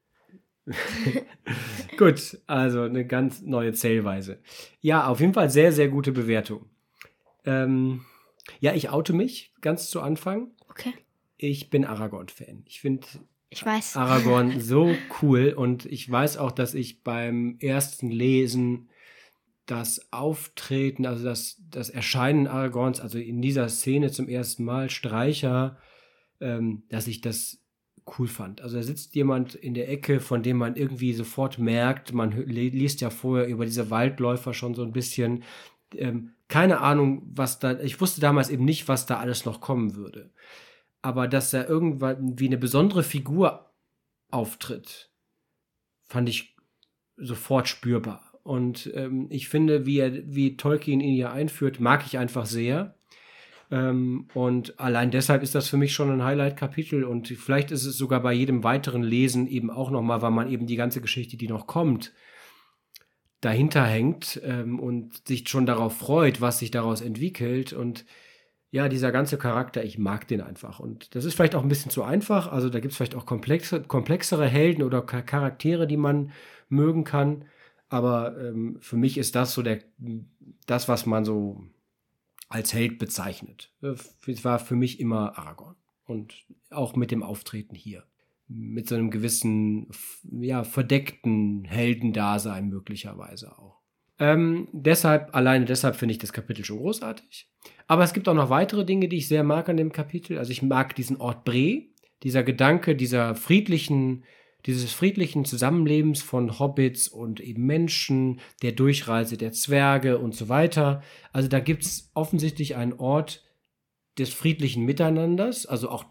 Gut, also eine ganz neue Zählweise. Ja, auf jeden Fall sehr, sehr gute Bewertung. Ja, ich oute mich ganz zu Anfang. Okay. Ich bin Aragorn-Fan. Ich finde Ich weiß. Aragorn so cool und ich weiß auch, dass ich beim ersten Lesen das Auftreten, also das Erscheinen Aragorns, also in dieser Szene zum ersten Mal, Streicher, dass ich das cool fand. Also da sitzt jemand in der Ecke, von dem man irgendwie sofort merkt, man liest ja vorher über diese Waldläufer schon so ein bisschen, keine Ahnung, was da, ich wusste damals eben nicht, was da alles noch kommen würde. Aber dass da irgendwann wie eine besondere Figur auftritt, fand ich sofort spürbar. Und ich finde, wie Tolkien ihn hier einführt, mag ich einfach sehr. Und allein deshalb ist das für mich schon ein Highlight-Kapitel. Und vielleicht ist es sogar bei jedem weiteren Lesen eben auch nochmal, weil man eben die ganze Geschichte, die noch kommt, dahinter hängt und sich schon darauf freut, was sich daraus entwickelt. Und ja, dieser ganze Charakter, ich mag den einfach. Und das ist vielleicht auch ein bisschen zu einfach. Also da gibt es vielleicht auch komplexere Helden oder Charaktere, die man mögen kann. Aber für mich ist das so das, was man so als Held bezeichnet. Es war für mich immer Aragorn. Und auch mit dem Auftreten hier. Mit so einem gewissen, ja, verdeckten Heldendasein möglicherweise auch. Alleine deshalb finde ich das Kapitel schon großartig. Aber es gibt auch noch weitere Dinge, die ich sehr mag an dem Kapitel. Also ich mag diesen Ort Bree, dieser Gedanke dieses friedlichen Zusammenlebens von Hobbits und eben Menschen, der Durchreise der Zwerge und so weiter. Also da gibt es offensichtlich einen Ort des friedlichen Miteinanders, also auch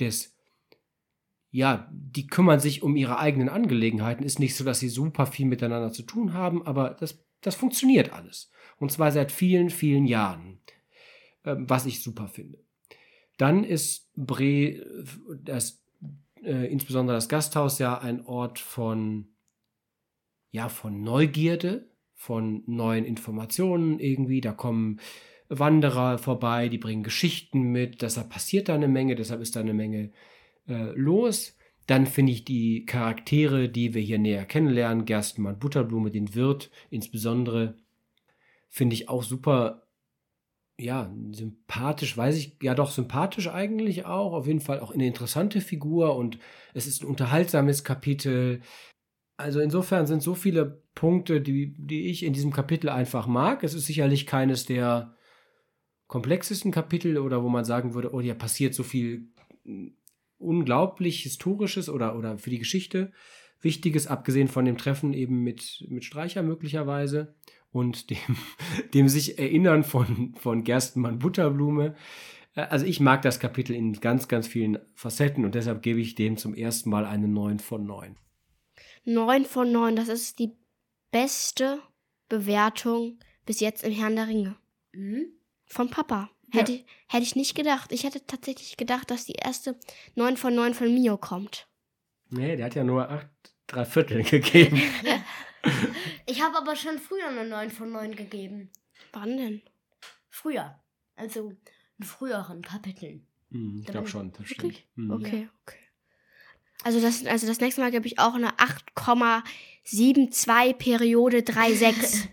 die kümmern sich um ihre eigenen Angelegenheiten. Ist nicht so, dass sie super viel miteinander zu tun haben, aber das funktioniert alles. Und zwar seit vielen, vielen Jahren, was ich super finde. Dann ist Bree, insbesondere das Gasthaus, ja ein Ort von Neugierde, von neuen Informationen irgendwie. Da kommen Wanderer vorbei, die bringen Geschichten mit, deshalb passiert da eine Menge, deshalb ist da eine Menge los. Dann finde ich die Charaktere, die wir hier näher kennenlernen, Gerstenmann Butterblume, den Wirt insbesondere, finde ich auch super, ja, sympathisch, sympathisch eigentlich auch, auf jeden Fall auch eine interessante Figur und es ist ein unterhaltsames Kapitel. Also insofern sind so viele Punkte, die ich in diesem Kapitel einfach mag. Es ist sicherlich keines der komplexesten Kapitel oder wo man sagen würde, oh, hier passiert so viel unglaublich Historisches oder für die Geschichte Wichtiges, abgesehen von dem Treffen eben mit Streicher möglicherweise und dem sich Erinnern von Gerstenmann Butterblume. Also ich mag das Kapitel in ganz, ganz vielen Facetten und deshalb gebe ich dem zum ersten Mal eine 9 von 9. 9 von 9, das ist die beste Bewertung bis jetzt im Herrn der Ringe. Von Papa. Hätte ich nicht gedacht. Ich hätte tatsächlich gedacht, dass die erste 9 von 9 von Mio kommt. Nee, der hat ja nur 8 3/4 gegeben. Ich habe aber schon früher eine 9 von 9 gegeben. Wann denn? Früher. Also in früheren Kapiteln. Ich glaube schon, das stimmt. Okay. Also das nächste Mal gebe ich auch eine 8,72 Periode 3,6.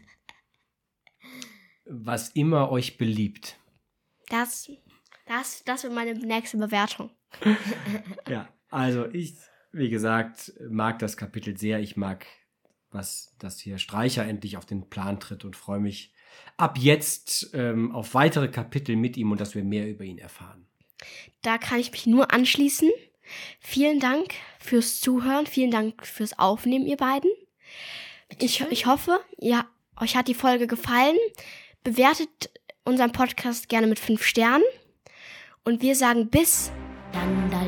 Was immer euch beliebt. Das wird meine nächste Bewertung. Ja, also ich, wie gesagt, mag das Kapitel sehr. Ich mag, dass hier Streicher endlich auf den Plan tritt und freue mich ab jetzt auf weitere Kapitel mit ihm und dass wir mehr über ihn erfahren. Da kann ich mich nur anschließen. Vielen Dank fürs Zuhören. Vielen Dank fürs Aufnehmen, ihr beiden. Ich hoffe, euch hat die Folge gefallen. Bewertet unseren Podcast gerne mit 5 Sternen. Und wir sagen bis dann.